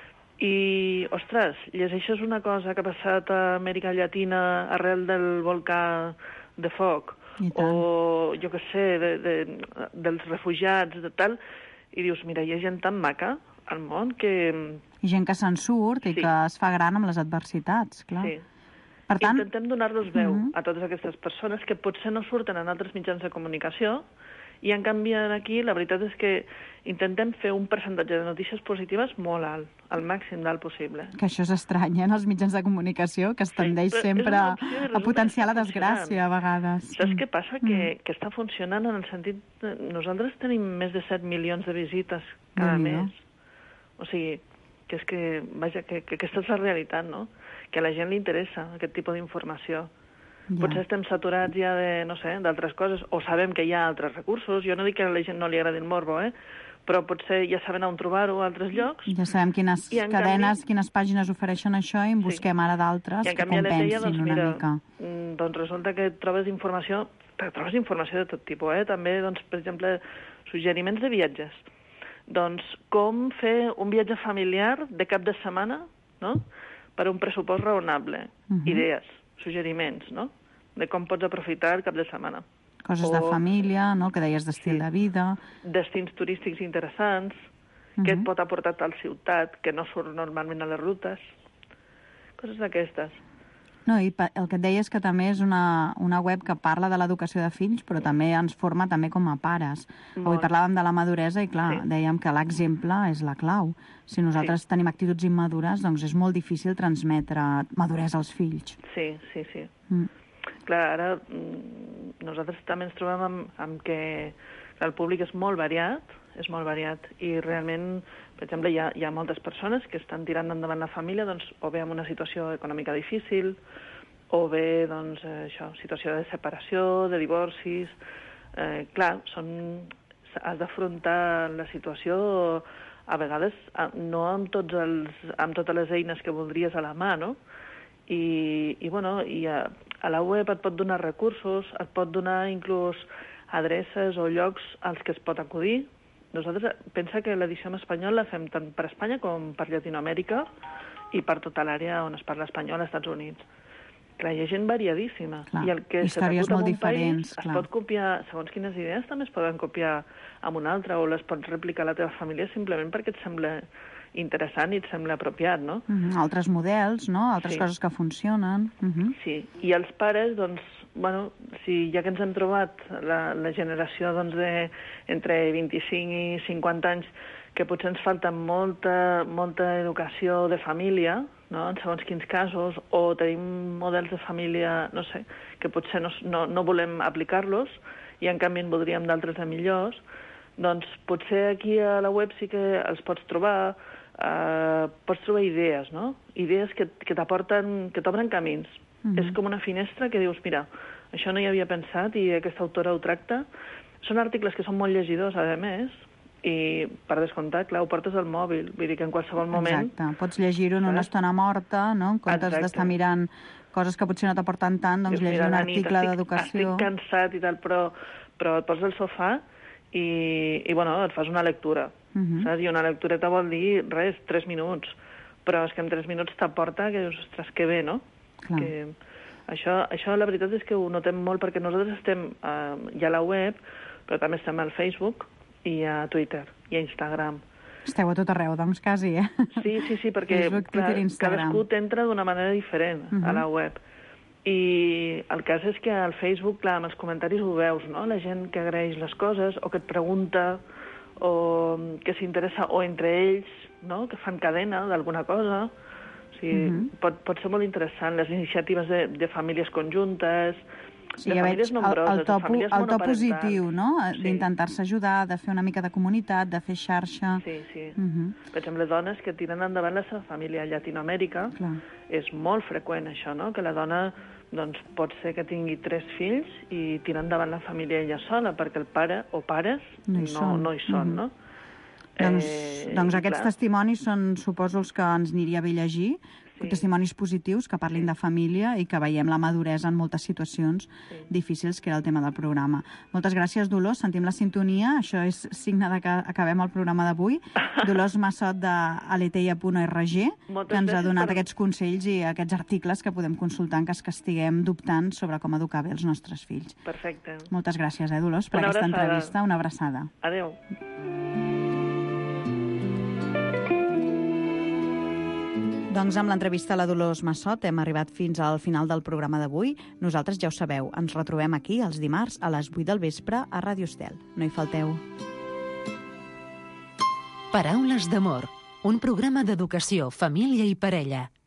Speaker 10: i, ostres, llegeixes una cosa que ha passat a Amèrica Llatina arrel del volcà de foc,
Speaker 5: I tant.
Speaker 10: o jo què sé, de, de, dels refugiats, de tal, i dius, mira, hi ha gent tan maca al món que...
Speaker 5: I gent que se'n surt i
Speaker 10: Sí.
Speaker 5: que es fa gran amb les adversitats, clar.
Speaker 10: Sí.
Speaker 5: Per tant,
Speaker 10: Intentem donar-los veu
Speaker 5: Mhm.
Speaker 10: a totes aquestes persones que potser no surten en altres mitjans de comunicació i, en canvi, aquí la veritat és que intentem fer un percentatge de notícies positives molt alt, al màxim d'alt possible.
Speaker 5: que això és estrany, eh, en els mitjans de comunicació, que es tendeix
Speaker 10: però és
Speaker 5: sempre
Speaker 10: una
Speaker 5: a,
Speaker 10: opció i
Speaker 5: a
Speaker 10: resulta
Speaker 5: potenciar
Speaker 10: que
Speaker 5: la
Speaker 10: està
Speaker 5: desgràcia, a vegades.
Speaker 10: Saps
Speaker 5: Mm.
Speaker 10: què passa? Que, que està funcionant en el sentit... De... Nosaltres tenim més de set milions de visites cada
Speaker 5: Déu-n'hi-do.
Speaker 10: mes. O sigui, que és que, vaja, que, que aquesta és la realitat, no? Que a la gent li interessa aquest tipus d'informació.
Speaker 5: Ja.
Speaker 10: Potser estem saturats ja de, no sé, d'altres coses, o sabem que hi ha altres recursos. Jo no dic que a la gent no li agradi el morbo, eh? Però potser ja saben on trobar-ho a altres llocs.
Speaker 5: Ja sabem quines
Speaker 10: I, en
Speaker 5: cadenes,
Speaker 10: canvi-
Speaker 5: quines pàgines ofereixen això i en busquem ara d'altres
Speaker 10: I en
Speaker 5: que
Speaker 10: canvi a l'E T I,
Speaker 5: compensin
Speaker 10: doncs,
Speaker 5: una
Speaker 10: mira,
Speaker 5: mica.
Speaker 10: mm, doncs resulta que trobes informació, però trobes informació de tot tipus, eh? També, doncs, per exemple, suggeriments de viatges. Doncs com fer un viatge familiar de cap de setmana, no?, per un pressupost raonable.
Speaker 5: Mhm.
Speaker 10: Idees, suggeriments, no?, de com pots aprofitar el cap de setmana.
Speaker 5: Coses
Speaker 10: o-
Speaker 5: de família, no?, el que deies d'estil de vida.
Speaker 10: Destins turístics interessants, què et pot aportar tal ciutat que no surt normalment a les rutes. Coses d'aquestes.
Speaker 5: No, i pa- el que et deia és que també és una, una web que parla de l'educació de fills, però també ens forma també com a pares. Avui
Speaker 10: Molt.
Speaker 5: parlàvem de la maduresa i, clar,
Speaker 10: Sí.
Speaker 5: dèiem que l'exemple és la clau. Si nosaltres tenim actituds immadures, doncs és molt difícil transmetre maduresa als fills.
Speaker 10: Sí, sí, sí.
Speaker 5: Mm.
Speaker 10: Clar, ara mm, nosaltres també ens trobem amb, amb que clar, el públic és molt variat, és molt variat, i realment, per exemple, hi ha, hi ha moltes persones que estan tirant endavant la família, doncs, o bé amb una situació econòmica difícil, o bé, doncs, eh, això, situació de separació, de divorcis... Eh, clar, són, has d'afrontar la situació a vegades a- no amb, tots els, amb totes les eines que voldries a la mà, no? I, i bueno, i a, a la web et pot donar recursos, et pot donar inclús adreces o llocs als que es pot acudir. Nosaltres, pensa que l'edició en espanyol la fem tant per Espanya com per Llatinoamèrica i per tota l'àrea on es parla espanyol als Estats Units. Clar, hi ha gent variadíssima.
Speaker 5: Clar,
Speaker 10: I el que se
Speaker 5: històries
Speaker 10: t'acut en
Speaker 5: molt
Speaker 10: un
Speaker 5: diferents,
Speaker 10: país es
Speaker 5: clar.
Speaker 10: pot copiar, segons quines idees, també es poden copiar amb un altre, o les pots replicar a la teva família simplement perquè et sembla interessant i et sembla apropiat, no?
Speaker 5: Mhm, altres models, no? Altres
Speaker 10: Sí.
Speaker 5: coses que funcionen. Mhm.
Speaker 10: Sí, i els pares, doncs, bueno, si ja que ens hem trobat la, la generació doncs, de, entre vint-i-cinc i cinquanta anys, que potser ens falta molta, molta educació de família, no? En segons quins casos, o tenim models de família, no sé, que potser no, no, no volem aplicar-los i en canvi en voldríem d'altres de millors, doncs potser aquí a la web sí que els pots trobar, eh, pots trobar idees, no? Idees que, que t'aporten, que t'obren camins.
Speaker 5: Mhm.
Speaker 10: És com una finestra que dius, mira, això no hi havia pensat i aquesta autora ho tracta. Són articles que són molt llegidors, a més, i per descomptat, clar, ho portes al mòbil, vull dir que en qualsevol moment...
Speaker 5: Exacte, pots llegir-ho en una
Speaker 10: Saps?
Speaker 5: estona morta, no? En comptes
Speaker 10: Exacte.
Speaker 5: d'estar mirant coses que potser no t'aporten tant, doncs
Speaker 10: Dius,
Speaker 5: llegir
Speaker 10: mira,
Speaker 5: un
Speaker 10: a la nit
Speaker 5: article
Speaker 10: estic-
Speaker 5: d'educació...
Speaker 10: Estic cansat i tal, però, però et poses al sofà i, i bueno, et fas una lectura,
Speaker 5: Mhm.
Speaker 10: saps? I una lectureta vol dir, res, tres minuts, però és que en tres minuts t'aporta que dius, ostres, que bé, no?
Speaker 5: Clar.
Speaker 10: Que això, això la veritat és que ho notem molt perquè nosaltres estem eh, ja a la web, però també estem al Facebook i a Twitter i a Instagram.
Speaker 5: Esteu a tot arreu, doncs, quasi, eh?
Speaker 10: Sí, sí, sí, perquè
Speaker 5: Facebook,
Speaker 10: clar,
Speaker 5: Twitter, Instagram.
Speaker 10: cadascú t'entra d'una manera diferent uh -huh. a la web. I el cas és que al Facebook, clar, amb els comentaris ho veus, no? La gent que agraeix les coses o que et pregunta o que s'interessa, o entre ells, no?, que fan cadena d'alguna cosa. O sigui, uh -huh. pot, pot ser molt interessant. Les iniciatives de, de famílies conjuntes,
Speaker 5: Sí,
Speaker 10: de
Speaker 5: ja veig
Speaker 10: famílies
Speaker 5: el,
Speaker 10: nombroses,
Speaker 5: el, to,
Speaker 10: de famílies
Speaker 5: el to
Speaker 10: monoparentals.
Speaker 5: positiu, no?
Speaker 10: Sí.
Speaker 5: D'intentar-se ajudar, de fer una mica de comunitat, de fer xarxa.
Speaker 10: Sí, sí.
Speaker 5: Mhm.
Speaker 10: Per exemple, dones que tiren endavant la seva família a Llatinoamèrica.
Speaker 5: Clar.
Speaker 10: És molt freqüent això, no?, que la dona doncs, pot ser que tingui tres fills i tira endavant la família ella sola, perquè el pare o pares
Speaker 5: No hi
Speaker 10: no,
Speaker 5: són.
Speaker 10: no hi són,
Speaker 5: Mhm.
Speaker 10: no?
Speaker 5: Doncs,
Speaker 10: Eh,
Speaker 5: doncs
Speaker 10: i
Speaker 5: aquests
Speaker 10: clar,
Speaker 5: testimonis són, suposo, els que ens aniria bé llegir, sí. testimonis positius que parlin sí. de família i que veiem la maduresa en moltes situacions sí. difícils, que era el tema del programa. Moltes gràcies, Dolors. Sentim la sintonia. Això és signe de que acabem el programa d'avui. Dolors Massot de aleteia punt org, que ens ha donat per... aquests consells i aquests articles que podem consultar en cas que estiguem dubtant sobre com educar bé els nostres fills.
Speaker 10: Perfecte.
Speaker 5: Moltes gràcies, eh, Dolors, per Una aquesta abraçada. entrevista. Una abraçada.
Speaker 10: Adéu.
Speaker 5: Doncs amb l'entrevista a la Dolors Massot hem arribat fins al final del programa d'avui. Nosaltres ja ho sabeu, ens retrobem aquí els dimarts a les vuit del vespre a Ràdio Estel. No hi falteu.
Speaker 3: Paraules d'amor, un programa d'educació, família i parella.